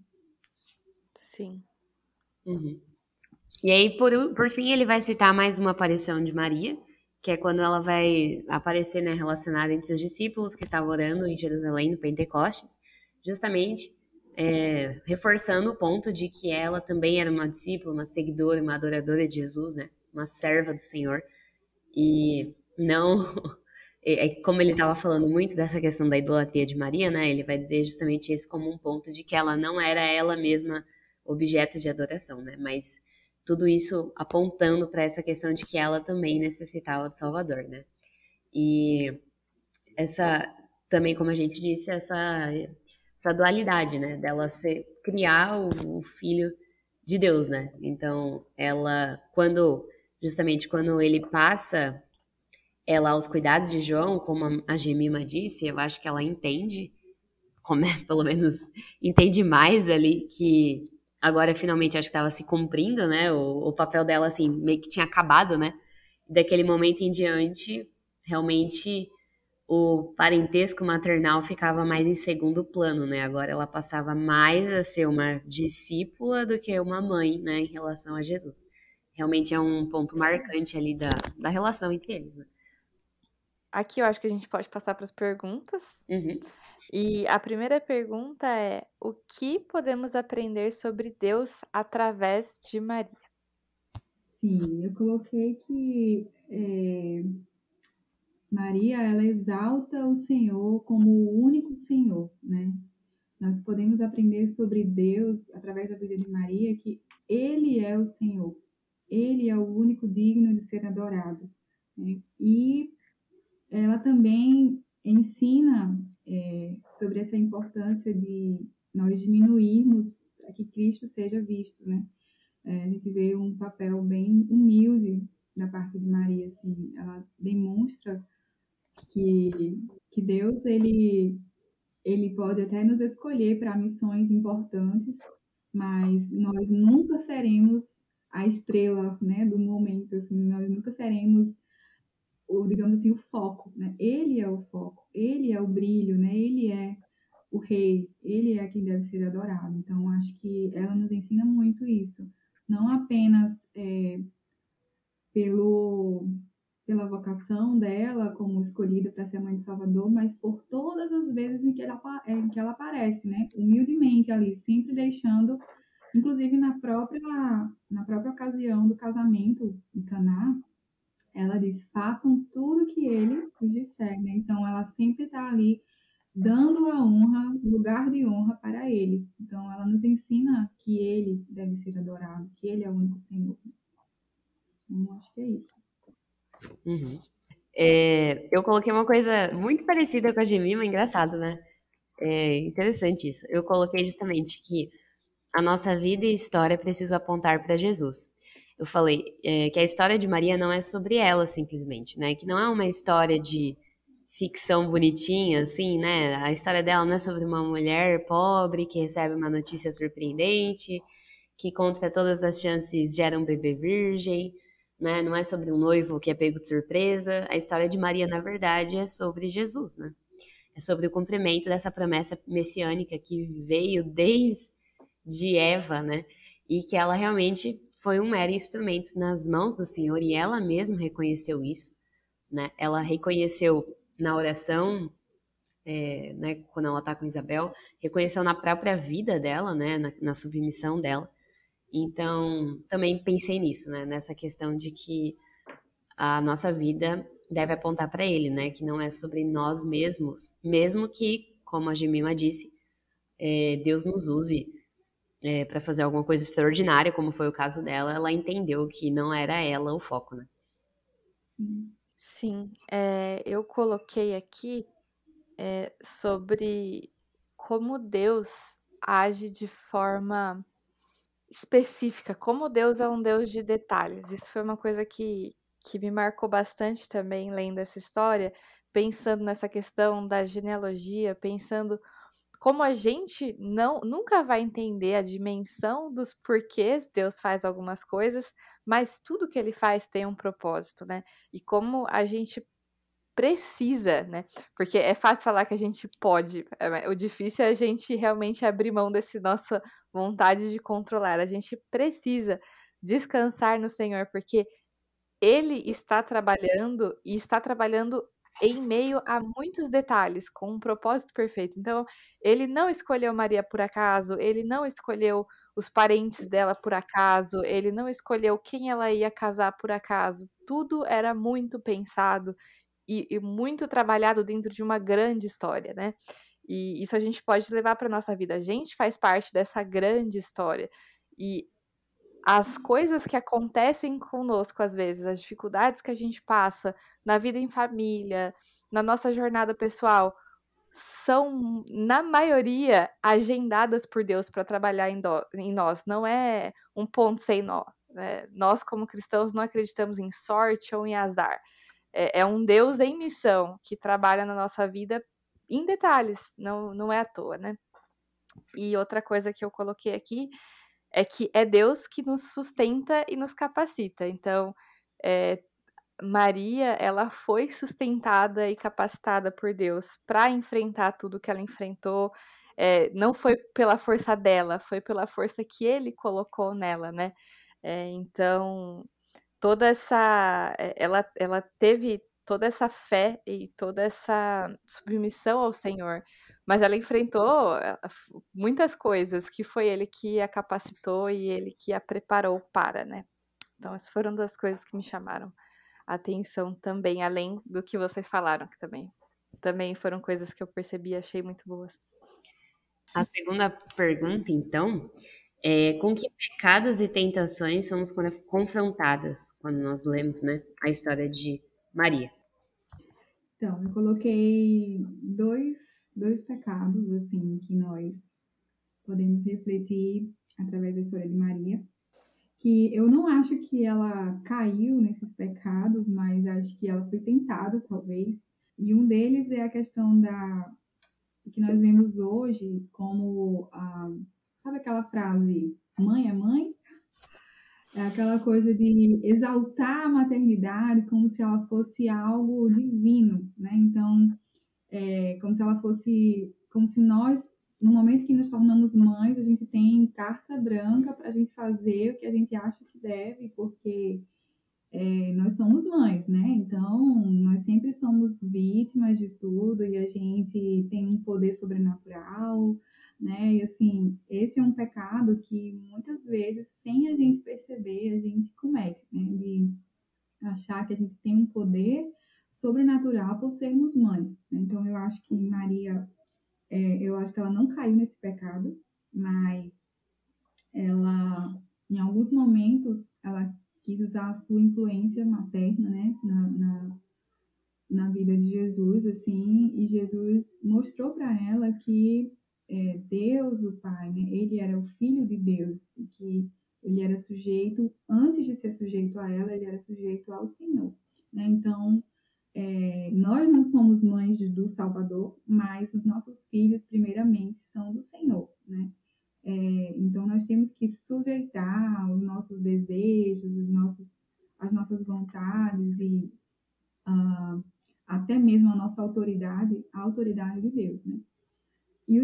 Sim.
Uhum. E aí, por fim, ele vai citar mais uma aparição de Maria, que é quando ela vai aparecer, né, relacionada entre os discípulos que estavam orando em Jerusalém no Pentecostes, justamente reforçando o ponto de que ela também era uma discípula, uma seguidora, uma adoradora de Jesus, né, uma serva do Senhor, e não... Como ele estava falando muito dessa questão da idolatria de Maria, né, ele vai dizer justamente isso como um ponto de que ela não era ela mesma objeto de adoração, né, mas tudo isso apontando para essa questão de que ela também necessitava do Salvador, né? E essa também, como a gente disse, essa dualidade, né? Dela criar o filho de Deus, né? Então, ela, justamente quando ele passa ela aos cuidados de João, como a Gemima disse, eu acho que ela entende, pelo menos entende mais ali que agora finalmente acho que estava se cumprindo, né? O papel dela, assim, meio que tinha acabado, né? Daquele momento em diante, realmente o parentesco maternal ficava mais em segundo plano, né? Agora ela passava mais a ser uma discípula do que uma mãe, né? Em relação a Jesus. realmente é um ponto marcante ali da relação entre eles, né?
Aqui eu acho que a gente pode passar para as perguntas.
Uhum.
E a primeira pergunta é: o que podemos aprender sobre Deus através de Maria?
Sim, eu coloquei que Maria, ela exalta o Senhor como o único Senhor, né? Nós podemos aprender sobre Deus através da vida de Maria, que Ele é o Senhor, Ele é o único digno de ser adorado, né? E ela também ensina sobre essa importância de nós diminuirmos para que Cristo seja visto, né? A gente vê um papel bem humilde da parte de Maria, assim, ela demonstra que Deus ele pode até nos escolher para missões importantes, mas nós nunca seremos a estrela, né, do momento, assim, nós nunca seremos o, digamos assim, o foco, né? Ele é o foco, ele é o brilho, né? Ele é o rei, ele é quem deve ser adorado. Então, acho que ela nos ensina muito isso, não apenas pelo pela vocação dela como escolhida para ser a mãe de Salvador, mas por todas as vezes em que ela aparece, né? Humildemente ali, sempre deixando, inclusive na própria ocasião do casamento em Caná, ela diz: façam tudo que ele vos disser, né? Então ela sempre está ali dando a honra, lugar de honra para ele. Então ela nos ensina que ele deve ser adorado, que ele é o único Senhor. Então acho que é isso.
Uhum. Eu coloquei uma coisa muito parecida com a Gemima, engraçado, né? É interessante isso. Eu coloquei justamente que a nossa vida e história precisam apontar para Jesus. Eu falei que a história de Maria não é sobre ela simplesmente, né? Que não é uma história de ficção bonitinha, assim, né? A história dela não é sobre uma mulher pobre que recebe uma notícia surpreendente, que contra todas as chances gera um bebê virgem, né? Não é sobre um noivo que é pego de surpresa. A história de Maria, na verdade, é sobre Jesus, né? É sobre o cumprimento dessa promessa messiânica que veio desde Eva, né? E que ela realmente foi um mero instrumento nas mãos do Senhor e ela mesma reconheceu isso, né? Ela reconheceu na oração, né, quando ela está com Isabel, reconheceu na própria vida dela, né, na submissão dela. Então, também pensei nisso, né, nessa questão de que a nossa vida deve apontar para ele, né, que não é sobre nós mesmos, mesmo que, como a Gemima disse, Deus nos use para fazer alguma coisa extraordinária, como foi o caso dela, ela entendeu que não era ela o foco, né?
Sim, eu coloquei aqui sobre como Deus age de forma específica, como Deus é um Deus de detalhes. Isso foi uma coisa que me marcou bastante também, lendo essa história, pensando nessa questão da genealogia, pensando como a gente nunca vai entender a dimensão dos porquês Deus faz algumas coisas, mas tudo que ele faz tem um propósito, né? E como a gente precisa, né? Porque é fácil falar que a gente pode, o difícil é a gente realmente abrir mão dessa nossa vontade de controlar. A gente precisa descansar no Senhor, porque Ele está trabalhando e está trabalhando em meio a muitos detalhes, com um propósito perfeito. Então, Ele não escolheu Maria por acaso, Ele não escolheu os parentes dela por acaso, Ele não escolheu quem ela ia casar por acaso. Tudo era muito pensado e muito trabalhado dentro de uma grande história, né? E isso a gente pode levar para nossa vida. A gente faz parte dessa grande história. E as coisas que acontecem conosco às vezes, as dificuldades que a gente passa na vida em família, na nossa jornada pessoal, são, na maioria, agendadas por Deus para trabalhar em nós. Não é um ponto sem nó. Né? Nós, como cristãos, não acreditamos em sorte ou em azar. É um Deus em missão que trabalha na nossa vida em detalhes, não é à toa, né? E outra coisa que eu coloquei aqui é que é Deus que nos sustenta e nos capacita. Então, é, Maria, ela foi sustentada e capacitada por Deus para enfrentar tudo que ela enfrentou. Não foi pela força dela, foi pela força que ele colocou nela, né? Então, toda essa ela teve toda essa fé e toda essa submissão ao Senhor, mas ela enfrentou muitas coisas que foi ele que a capacitou e ele que a preparou para, né. Então essas foram 2 coisas que me chamaram a atenção também, além do que vocês falaram, que também foram coisas que eu percebi e achei muito boas.
A segunda pergunta, então, é com que pecados e tentações somos confrontadas quando nós lemos, né, a história de Maria?
Então, eu coloquei dois pecados, assim, que nós podemos refletir através da história de Maria, que eu não acho que ela caiu nesses pecados, mas acho que ela foi tentada, talvez. E um deles é a questão que nós vemos hoje como sabe aquela frase, mãe é mãe? É aquela coisa de exaltar a maternidade como se ela fosse algo divino, né? Então, como se ela fosse, como se nós, no momento que nos tornamos mães, a gente tem carta branca para a gente fazer o que a gente acha que deve, porque nós somos mães, né? Então, nós sempre somos vítimas de tudo e a gente tem um poder sobrenatural, né? E assim, esse é um pecado que muitas vezes, sem a gente perceber, a gente comete, né? De achar que a gente tem um poder sobrenatural por sermos mães, né? Então, eu acho que Maria, eu acho que ela não caiu nesse pecado, mas ela, em alguns momentos, ela quis usar a sua influência materna, né, na vida de Jesus, assim, e Jesus mostrou para ela que Deus, o Pai, né, ele era o Filho de Deus, e que ele era sujeito, antes de ser sujeito a ela, ele era sujeito ao Senhor, né? Então, nós não somos mães do Salvador, mas os nossos filhos, primeiramente, são do Senhor, né? Então, nós temos que sujeitar os nossos desejos, as nossas vontades e até mesmo a nossa autoridade, a autoridade de Deus, né? E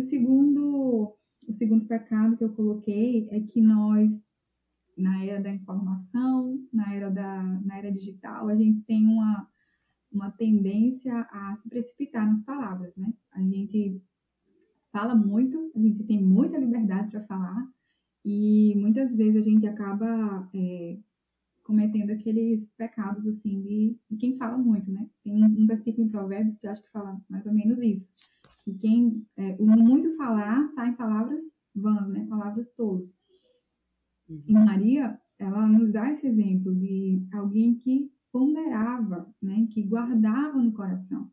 o segundo pecado que eu coloquei é que nós, na era da informação, na era digital, a gente tem uma tendência a se precipitar nas palavras, né? A gente fala muito, a gente tem muita liberdade para falar, e muitas vezes a gente acaba cometendo aqueles pecados assim de quem fala muito, né? Tem um versículo em Provérbios que eu acho que fala mais ou menos isso. Que o muito falar saem palavras vãs, né? Palavras tolas. E Maria, ela nos dá esse exemplo de alguém que ponderava, né? Que guardava no coração.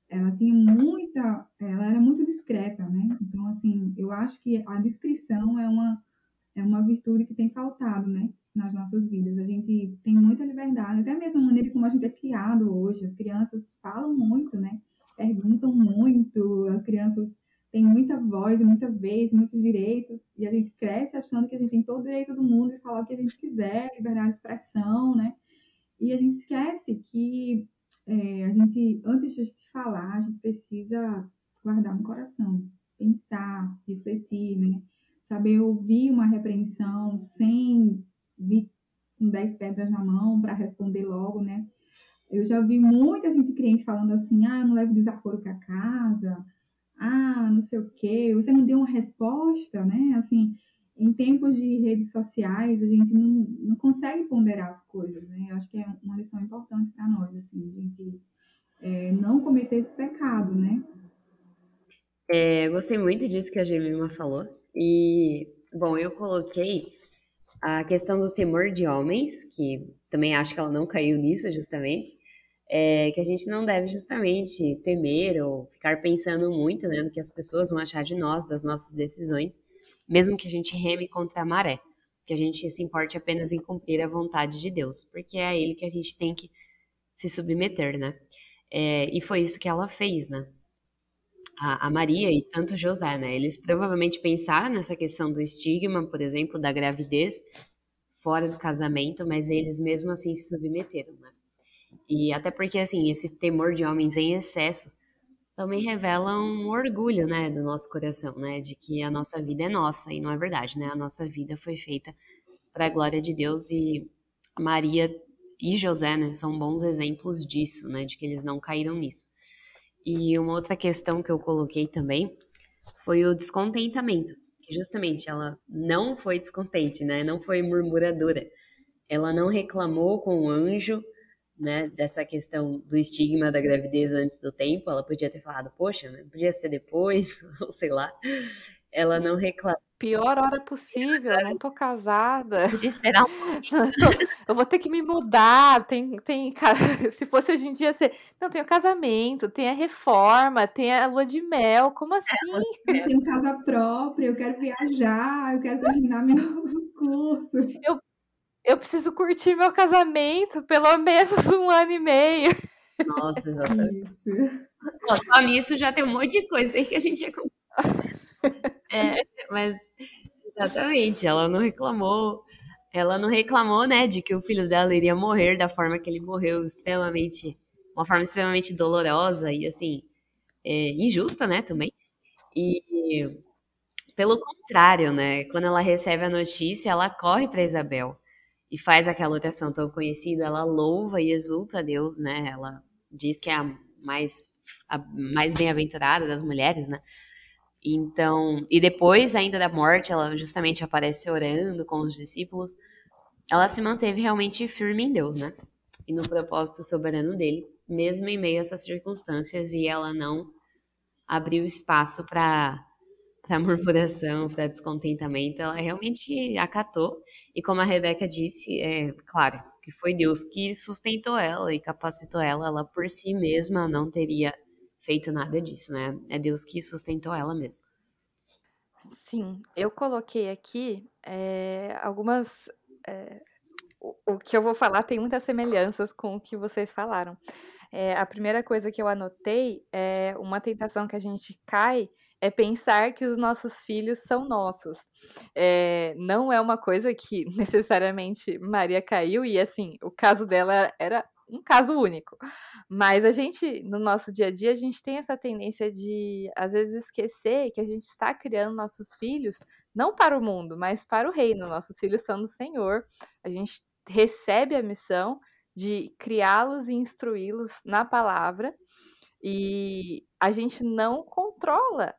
Ela era muito discreta, né? Então, assim, eu acho que a discrição é uma virtude que tem faltado, né, nas nossas vidas. A gente tem muita liberdade, até mesmo a maneira como a gente é criado hoje. As crianças falam muito, né? Perguntam muito, as crianças têm muita voz, muita vez, muitos direitos, e a gente cresce achando que a gente tem todo o direito do mundo de falar o que a gente quiser, liberdade de expressão, né? E a gente esquece que antes de a gente falar, a gente precisa guardar no coração, pensar, refletir, né? Saber ouvir uma repreensão sem vir com 10 pedras na mão para responder logo, né? Eu já vi muita gente crente falando assim, não leve desaforo para casa, não sei o quê, você não deu uma resposta, né? Assim, em tempos de redes sociais, a gente não consegue ponderar as coisas, né? Eu acho que é uma lição importante para nós, assim, a gente não cometer esse pecado, né?
Eu gostei muito disso que a Gemima falou. E, bom, eu coloquei a questão do temor de homens, que também acho que ela não caiu nisso, justamente, que a gente não deve justamente temer ou ficar pensando muito, né, no que as pessoas vão achar de nós, das nossas decisões, mesmo que a gente reme contra a maré, que a gente se importe apenas em cumprir a vontade de Deus, porque é a Ele que a gente tem que se submeter, né? E foi isso que ela fez, né? A Maria e tanto José, né? Eles provavelmente pensaram nessa questão do estigma, por exemplo, da gravidez fora do casamento, mas eles mesmo assim se submeteram, né? E até porque, assim, esse temor de homens em excesso também revela um orgulho, né, do nosso coração, né? De que a nossa vida é nossa, e não é verdade, né? A nossa vida foi feita para a glória de Deus, e Maria e José, né, são bons exemplos disso, né, de que eles não caíram nisso. E uma outra questão que eu coloquei também foi o descontentamento, que justamente ela não foi descontente, né, não foi murmuradora, ela não reclamou com o anjo, né, dessa questão do estigma da gravidez antes do tempo. Ela podia ter falado, poxa, né, podia ser depois, ou sei lá. Ela não reclamou.
Pior hora possível, não tô casada.
Podia esperar
Eu vou ter que me mudar. Se fosse hoje em dia, não, tem o casamento, tem a reforma, tem a lua de mel. Como assim?
Eu tenho casa própria, eu quero viajar, eu quero terminar meu curso.
Eu preciso curtir meu casamento pelo menos 1 ano e meio.
Nossa, exatamente.
Isso.
Só nisso já tem um monte de coisa aí que a gente ia mas exatamente, ela não reclamou. Ela não reclamou, né, de que o filho dela iria morrer da forma que ele morreu, uma forma extremamente dolorosa e, assim, injusta, né, também. E, pelo contrário, né, quando ela recebe a notícia, ela corre para Isabel e faz aquela oração tão conhecida, ela louva e exulta a Deus, né, ela diz que é a mais bem-aventurada das mulheres, né. Então, e depois ainda da morte, ela justamente aparece orando com os discípulos. Ela se manteve realmente firme em Deus, né? E no propósito soberano dele, mesmo em meio a essas circunstâncias, e ela não abriu espaço para murmuração, para descontentamento. Ela realmente acatou. E como a Rebeca disse, claro, que foi Deus que sustentou ela e capacitou ela. Ela por si mesma não teria feito nada disso, né? É Deus que sustentou ela mesmo.
Sim, eu coloquei aqui algumas. O que eu vou falar tem muitas semelhanças com o que vocês falaram. A primeira coisa que eu anotei é uma tentação que a gente cai é pensar que os nossos filhos são nossos. Não é uma coisa que necessariamente Maria caiu, e assim, o caso dela era um caso único. Mas a gente, no nosso dia a dia, a gente tem essa tendência de, às vezes, esquecer que a gente está criando nossos filhos não para o mundo, mas para o reino. Nossos filhos são do Senhor. A gente recebe a missão de criá-los e instruí-los na palavra, e a gente não controla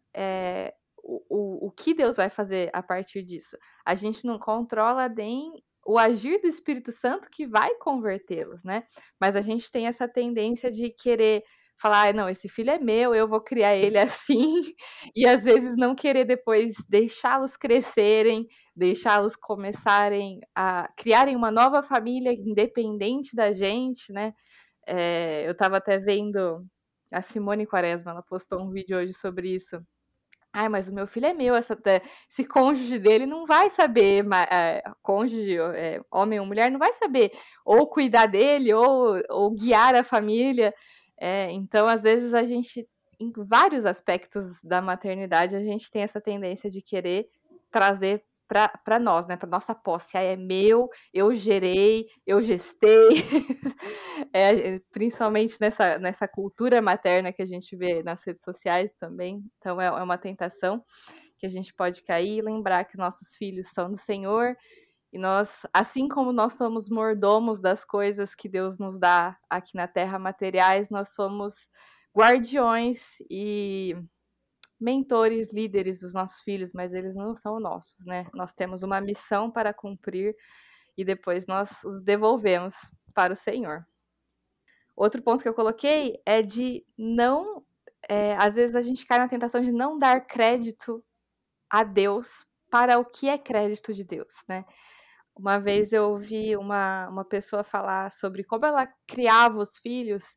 o que Deus vai fazer a partir disso. A gente não controla nem o agir do Espírito Santo que vai convertê-los, né? Mas a gente tem essa tendência de querer falar, não, esse filho é meu, eu vou criar ele assim, e às vezes não querer depois deixá-los crescerem, deixá-los começarem a criarem uma nova família independente da gente, né? Eu estava até vendo a Simone Quaresma, ela postou um vídeo hoje sobre isso. Ai, mas o meu filho é meu, esse cônjuge dele não vai saber, cônjuge, homem ou mulher, não vai saber ou cuidar dele ou guiar a família. Então, às vezes, a gente, em vários aspectos da maternidade, a gente tem essa tendência de querer trazer para nós, né, para nossa posse. É meu, eu gerei, eu gestei, principalmente nessa cultura materna que a gente vê nas redes sociais também. Então, é uma tentação que a gente pode cair e lembrar que nossos filhos são do Senhor, e nós, assim como nós somos mordomos das coisas que Deus nos dá aqui na terra materiais, nós somos guardiões e mentores, líderes dos nossos filhos, mas eles não são nossos, né? Nós temos uma missão para cumprir e depois nós os devolvemos para o Senhor. Outro ponto que eu coloquei é de não. Às vezes a gente cai na tentação de não dar crédito a Deus para o que é crédito de Deus, né? Uma vez eu ouvi uma pessoa falar sobre como ela criava os filhos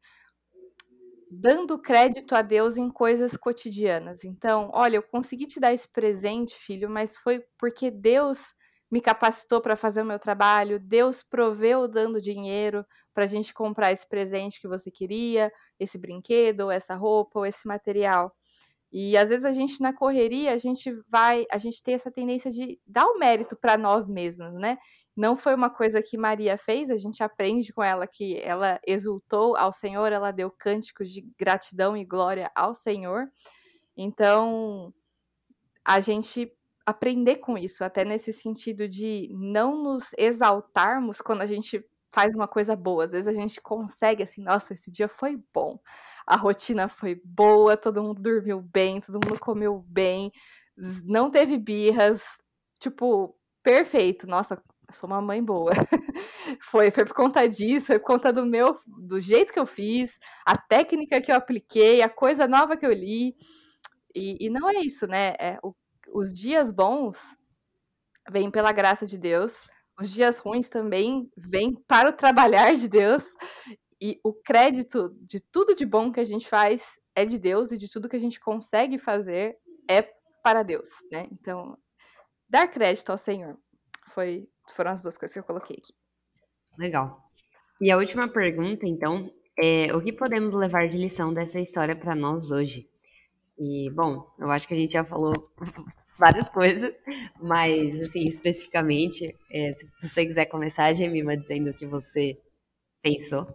dando crédito a Deus em coisas cotidianas. Então, olha, eu consegui te dar esse presente, filho, mas foi porque Deus me capacitou para fazer o meu trabalho, Deus proveu dando dinheiro para a gente comprar esse presente que você queria, esse brinquedo, ou essa roupa, ou esse material. E às vezes a gente na correria, a gente tem essa tendência de dar o mérito para nós mesmos, né? Não foi uma coisa que Maria fez, a gente aprende com ela que ela exultou ao Senhor, ela deu cânticos de gratidão e glória ao Senhor. Então, a gente aprender com isso, até nesse sentido de não nos exaltarmos quando a gente faz uma coisa boa. Às vezes a gente consegue assim, nossa, esse dia foi bom, a rotina foi boa, todo mundo dormiu bem, todo mundo comeu bem, não teve birras, tipo, perfeito. Nossa, eu sou uma mãe boa. Foi por conta disso, foi por conta do jeito que eu fiz, a técnica que eu apliquei, a coisa nova que eu li. E não é isso, né? Os dias bons vêm pela graça de Deus, os dias ruins também vêm para o trabalhar de Deus, e o crédito de tudo de bom que a gente faz é de Deus, e de tudo que a gente consegue fazer é para Deus, né? Então, dar crédito ao Senhor foram as duas coisas que eu coloquei aqui.
Legal. E a última pergunta, então, é o que podemos levar de lição dessa história para nós hoje? E, bom, eu acho que a gente já falou várias coisas, mas, assim, especificamente, se você quiser começar, Gemima, dizendo o que você pensou.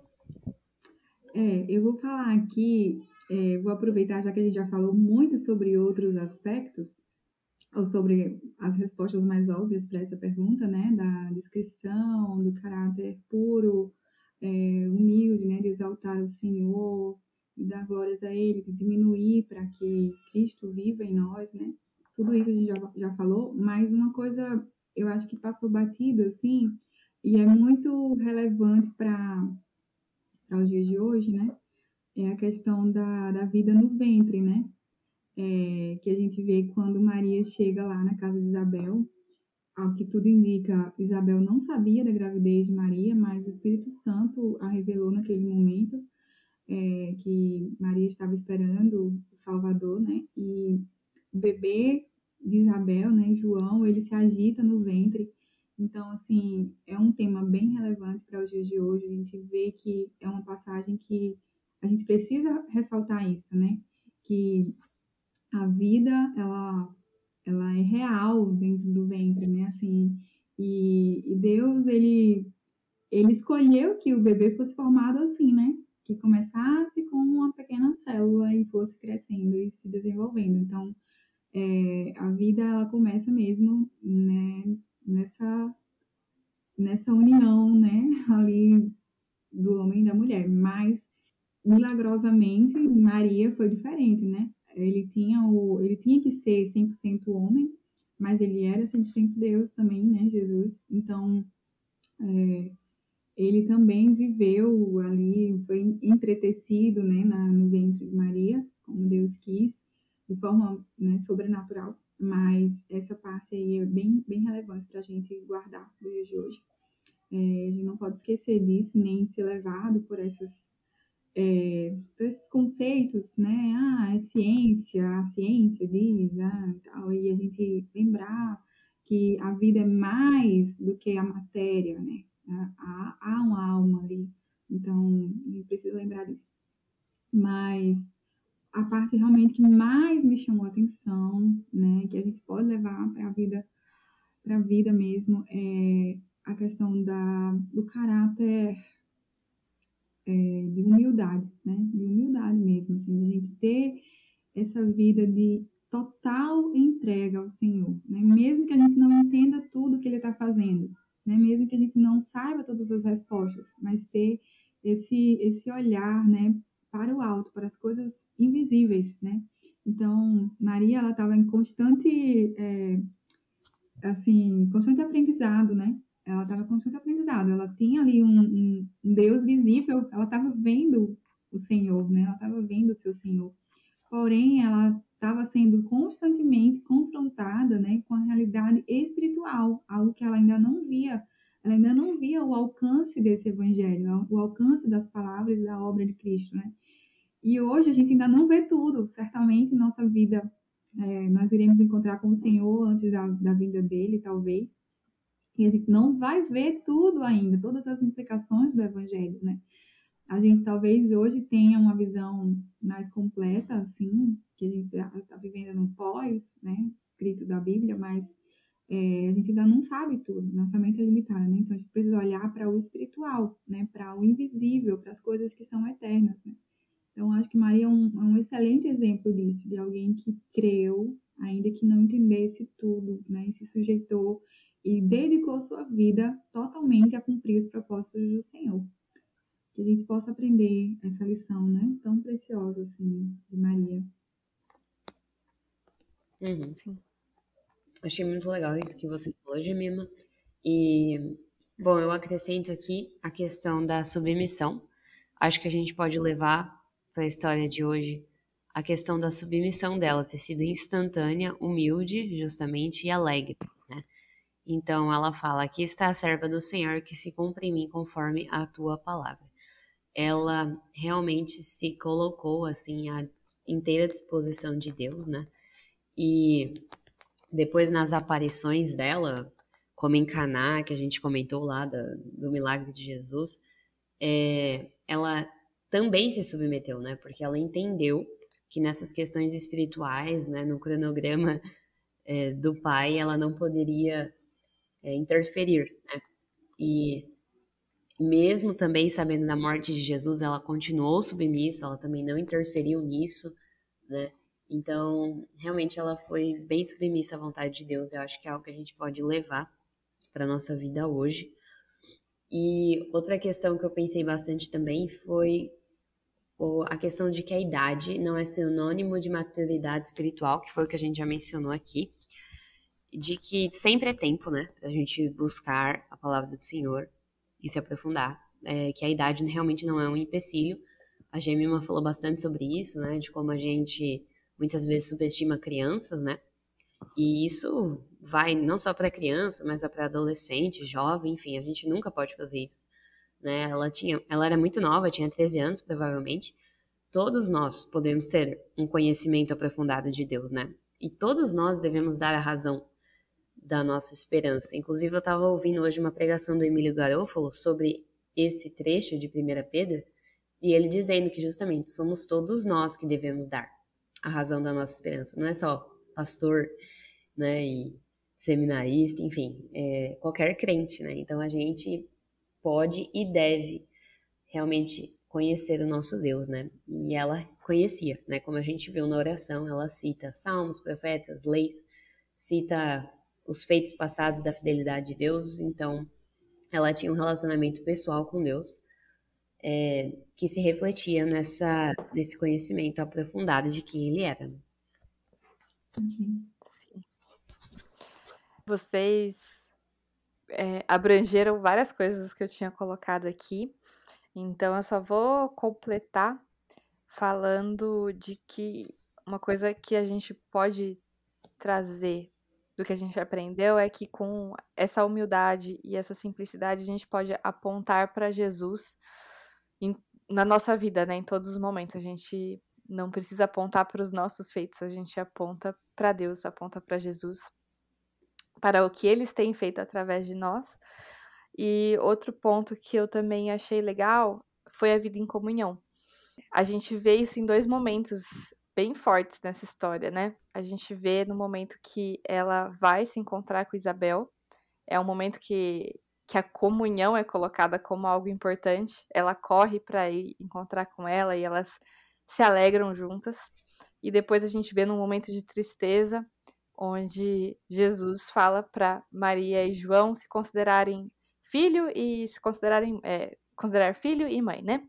Eu vou falar aqui, vou aproveitar, já que a gente já falou muito sobre outros aspectos, ou sobre as respostas mais óbvias para essa pergunta, né, da descrição, do caráter puro, humilde, né, de exaltar o Senhor, de dar glórias a Ele, de diminuir para que Cristo viva em nós, né, tudo isso a gente já falou, mas uma coisa eu acho que passou batido, assim, e é muito relevante para os dias de hoje, né, é a questão da vida no ventre, né, que a gente vê quando Maria chega lá na casa de Isabel. Ao que tudo indica, Isabel não sabia da gravidez de Maria, mas o Espírito Santo a revelou naquele momento, que Maria estava esperando o Salvador, né? E o bebê de Isabel, né, João, ele se agita no ventre. Então, assim, é um tema bem relevante para os dias de hoje. A gente vê que é uma passagem que a gente precisa ressaltar isso, né? Que a vida, ela é real dentro do ventre, né? Assim, e Deus, ele escolheu que o bebê fosse formado assim, né? Que começasse com uma pequena célula e fosse crescendo e se desenvolvendo. Então, a vida, ela começa mesmo, né? Nessa união, né? Ali do homem e da mulher. Mas, milagrosamente, Maria foi diferente, né? Ele tinha que ser 100% homem, mas ele era 100% Deus também, né, Jesus? Então, ele também viveu ali, foi entretecido, né, no ventre de Maria, como Deus quis, de forma, né, sobrenatural. Mas essa parte aí é bem, bem relevante para a gente guardar no dia de hoje. A gente não pode esquecer disso, nem ser levado por esses conceitos, né? É ciência, a ciência diz, tal, e a gente lembrar que a vida é mais do que a matéria, né? Há uma alma ali, então a gente precisa lembrar disso. Mas a parte realmente que mais me chamou a atenção, né, que a gente pode levar para a vida mesmo, é a questão do caráter de humildade, né? De humildade mesmo, assim, de a gente ter essa vida de total entrega ao Senhor, né? Mesmo que a gente não entenda tudo que Ele está fazendo, né? Mesmo que a gente não saiba todas as respostas, mas ter esse olhar, né? Para o alto, para as coisas invisíveis, né? Então, Maria, ela estava em constante aprendizado, né? Ela estava em constante aprendizado. Ela tinha ali um Deus visível. Ela estava vendo o Senhor, né? Ela estava vendo o seu Senhor. Porém, ela estava sendo constantemente confrontada, né, com a realidade espiritual, algo que ela ainda não via. Ela ainda não via o alcance desse evangelho, o alcance das palavras da obra de Cristo, né? E hoje a gente ainda não vê tudo. Certamente, em nossa vida, nós iremos encontrar com o Senhor antes da vinda dele, talvez. E a gente não vai ver tudo ainda, todas as implicações do Evangelho, né? A gente talvez hoje tenha uma visão mais completa, assim, que a gente está vivendo no pós, né, escrito da Bíblia, mas a gente ainda não sabe tudo, nossa mente é limitada, né? Então a gente precisa olhar para o espiritual, né, para o invisível, para as coisas que são eternas, né? Então acho que Maria é um excelente exemplo disso, de alguém que creu, ainda que não entendesse tudo, né? E se sujeitou e dedicou sua vida totalmente a cumprir os propósitos do Senhor. Que a gente possa aprender essa lição, né? Tão preciosa assim de Maria.
Uhum.
Sim.
Achei muito legal isso que você falou, Gemima. E, bom, eu acrescento aqui a questão da submissão. Acho que a gente pode levar para a história de hoje a questão da submissão dela ter sido instantânea, humilde, justamente, e alegre, né? Então ela fala: aqui está a serva do Senhor que se cumpre em mim conforme a tua palavra. Ela realmente se colocou assim à inteira disposição de Deus, né? E depois nas aparições dela, como em Caná, que a gente comentou lá do milagre de Jesus, ela também se submeteu, né? Porque ela entendeu que nessas questões espirituais, né, no cronograma do pai, ela não poderia interferir, né? E mesmo também sabendo da morte de Jesus, ela continuou submissa, ela também não interferiu nisso, né? Então, realmente ela foi bem submissa à vontade de Deus. Eu acho que é algo que a gente pode levar para nossa vida hoje. E outra questão que eu pensei bastante também foi a questão de que a idade não é sinônimo de maturidade espiritual, que foi o que a gente já mencionou aqui, de que sempre é tempo, né, para a gente buscar a palavra do Senhor e se aprofundar, que a idade realmente não é um empecilho. A Gemima falou bastante sobre isso, né, de como a gente muitas vezes subestima crianças, né, e isso vai não só para criança, mas para adolescente, jovem, enfim, a gente nunca pode fazer isso, né? Ela era muito nova, tinha 13 anos provavelmente. Todos nós podemos ter um conhecimento aprofundado de Deus, né? E todos nós devemos dar a razão da nossa esperança. Inclusive, eu estava ouvindo hoje uma pregação do Emílio Garofalo sobre esse trecho de 1 Pedro, e ele dizendo que justamente somos todos nós que devemos dar a razão da nossa esperança. Não é só pastor, né, e seminarista, enfim, qualquer crente, né? Então a gente pode e deve realmente conhecer o nosso Deus, né? E ela conhecia, né? Como a gente viu na oração, ela cita salmos, profetas, leis, cita os feitos passados da fidelidade de Deus, então ela tinha um relacionamento pessoal com Deus, que se refletia nesse conhecimento aprofundado de quem ele era.
Uhum.
Sim. Vocês abrangeram várias coisas que eu tinha colocado aqui, então eu só vou completar falando de que uma coisa que a gente pode trazer do que a gente aprendeu é que com essa humildade e essa simplicidade a gente pode apontar para Jesus na nossa vida, né? Em todos os momentos. A gente não precisa apontar para os nossos feitos, a gente aponta para Deus, aponta para Jesus, para o que eles têm feito através de nós. E outro ponto que eu também achei legal foi a vida em comunhão. A gente vê isso em 2 momentos bem fortes nessa história, né. A gente vê no momento que ela vai se encontrar com Isabel, é um momento que a comunhão é colocada como algo importante, ela corre para ir encontrar com ela e elas se alegram juntas. E depois a gente vê num momento de tristeza, onde Jesus fala para Maria e João se considerarem filho e se considerarem, considerar filho e mãe, né.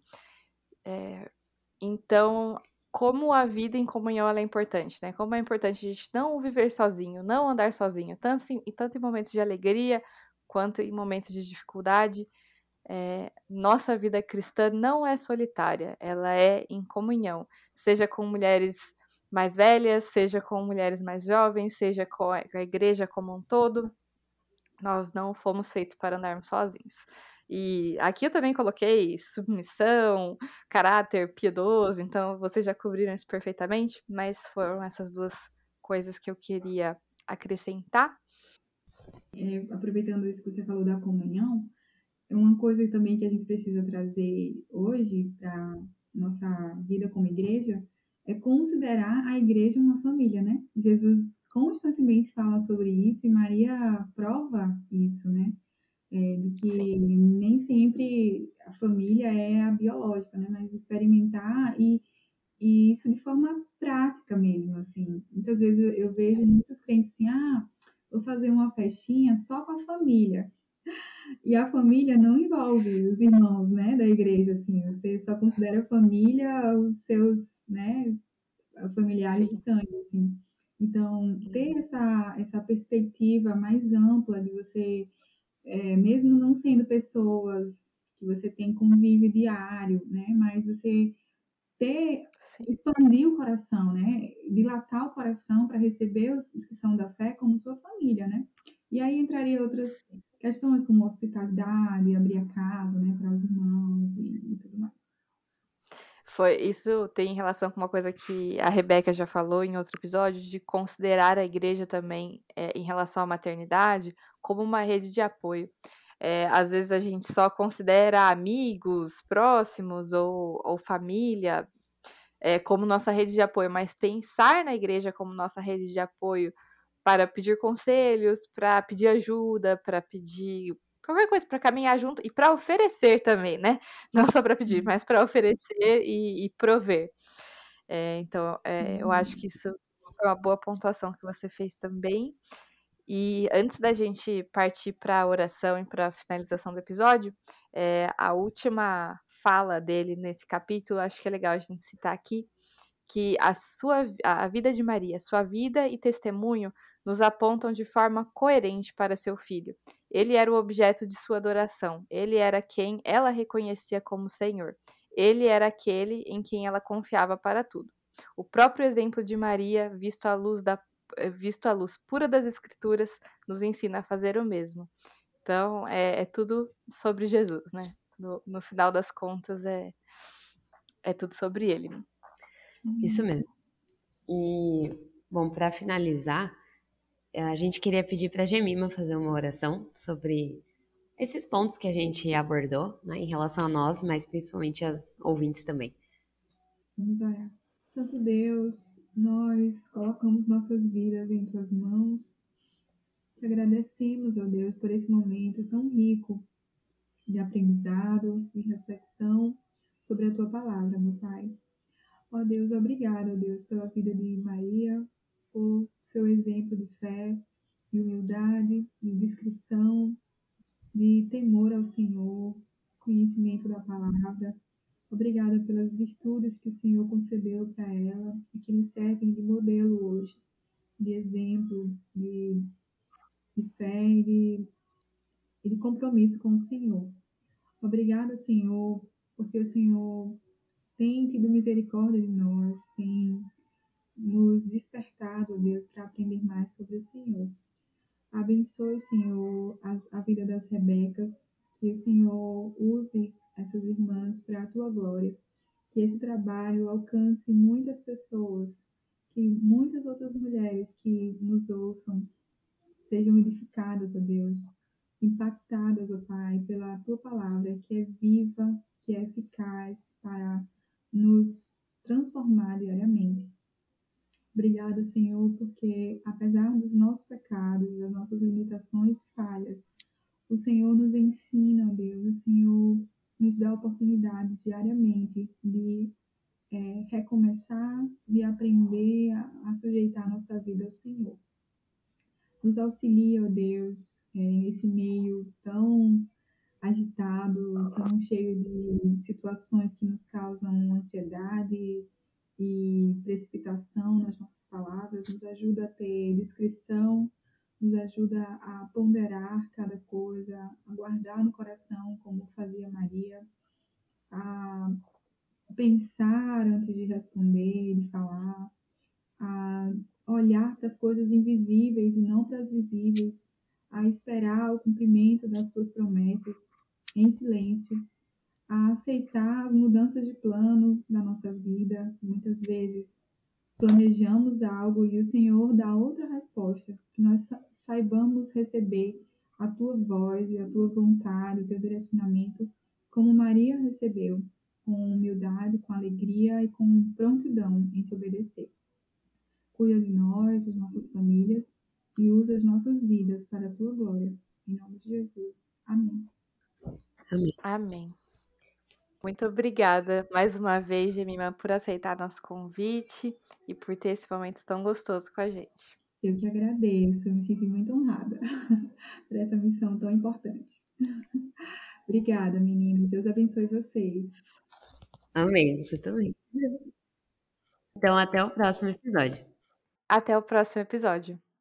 Então, como a vida em comunhão ela é importante, né? Como é importante a gente não viver sozinho, não andar sozinho, tanto em momentos de alegria quanto em momentos de dificuldade. Nossa vida cristã não é solitária, ela é em comunhão, seja com mulheres mais velhas, seja com mulheres mais jovens, seja com a igreja como um todo. Nós não fomos feitos para andarmos sozinhos. E aqui eu também coloquei submissão, caráter piedoso, então vocês já cobriram isso perfeitamente, mas foram essas 2 coisas que eu queria acrescentar.
Aproveitando isso que você falou da comunhão, uma coisa também que a gente precisa trazer hoje para nossa vida como igreja é considerar a igreja uma família, né? Jesus constantemente fala sobre isso e Maria prova isso, né? De
Sim,
que nem sempre a família é a biológica, né? Mas experimentar e isso de forma prática mesmo, assim. Muitas vezes eu vejo E a família não envolve os irmãos, né, da igreja, assim, você só considera família os seus, né, familiares de
Sim.
sangue, assim. Então, ter essa perspectiva mais ampla de você, mesmo não sendo pessoas que você tem convívio diário, né, mas você ter,
Sim.
expandir o coração, né, dilatar o coração para receber os que são da fé como sua família, né. E aí entraria outras
Sim.
questões como hospitalidade, abrir a casa, né, para os irmãos e tudo mais.
Isso tem relação com uma coisa que a Rebeca já falou em outro episódio, de considerar a igreja também, em relação à maternidade, como uma rede de apoio. Às vezes a gente só considera amigos próximos ou família, como nossa rede de apoio, mas pensar na igreja como nossa rede de apoio para pedir conselhos, para pedir ajuda, para pedir qualquer coisa, para caminhar junto e para oferecer também, né? Não só para pedir, mas para oferecer e prover. Então, eu acho que isso foi uma boa pontuação que você fez também. E antes da gente partir para a oração e para a finalização do episódio, a última fala dele nesse capítulo, acho que é legal a gente citar aqui, que a vida de Maria, sua vida e testemunho nos apontam de forma coerente para seu filho. Ele era o objeto de sua adoração, ele era quem ela reconhecia como Senhor, ele era aquele em quem ela confiava para tudo. O próprio exemplo de Maria, visto à luz pura das Escrituras, nos ensina a fazer o mesmo. Então, é tudo sobre Jesus, né? No final das contas, é tudo sobre ele.
Isso mesmo. E, bom, para finalizar, a gente queria pedir para a Gemima fazer uma oração sobre esses pontos que a gente abordou, né, em relação a nós, mas principalmente as ouvintes também.
Vamos orar. Santo Deus, nós colocamos nossas vidas em tuas mãos. Te agradecemos, ó Deus, por esse momento tão rico de aprendizado e reflexão sobre a tua palavra, meu Pai. Ó Deus, obrigada, ó Deus, pela vida de Maria, por seu exemplo de fé, de humildade, de discrição, de temor ao Senhor, conhecimento da palavra. Obrigada pelas virtudes que o Senhor concedeu para ela e que nos servem de modelo hoje, de exemplo, de fé e de compromisso com o Senhor. Obrigada, Senhor, porque o Senhor tem tido misericórdia de nós, tem nos despertado, Deus, para aprender mais sobre o Senhor. Abençoe, Senhor, a vida das Rebecas, que o Senhor use essas irmãs para a tua glória, que esse trabalho alcance muitas pessoas, que muitas outras mulheres que nos ouçam sejam edificadas, ó Deus, impactadas, ó Pai, pela tua palavra, que é viva, que é eficaz para nos transformar diariamente. Obrigada, Senhor, porque apesar dos nossos pecados, das nossas limitações e falhas, o Senhor nos ensina, ó Deus, o Senhor nos dá a oportunidade diariamente de recomeçar, de aprender a sujeitar a nossa vida ao Senhor. Nos auxilia, ó Deus, nesse meio tão agitado, tão cheio de situações que nos causam ansiedade e precipitação nas nossas palavras, nos ajuda a ter discrição, nos ajuda a ponderar cada coisa, a guardar no coração, como fazia Maria, a pensar antes de responder, de falar, a olhar para as coisas invisíveis e não para as visíveis, a esperar o cumprimento das tuas promessas em silêncio, a aceitar as mudanças de plano na nossa vida. Muitas vezes planejamos algo e o Senhor dá outra resposta, que nós saibamos receber a tua voz e a tua vontade, o teu direcionamento, como Maria recebeu, com humildade, com alegria e com prontidão em te obedecer. Cuida de nós, das nossas famílias e usa as nossas vidas para a tua glória. Em nome de Jesus. Amém.
Amém.
Amém. Muito obrigada mais uma vez, Gemima, por aceitar nosso convite e por ter esse momento tão gostoso com a gente.
Eu que agradeço, me senti muito honrada por essa missão tão importante. Obrigada, menina. Deus abençoe vocês.
Amém, você também. Então, até o próximo episódio.
Até o próximo episódio.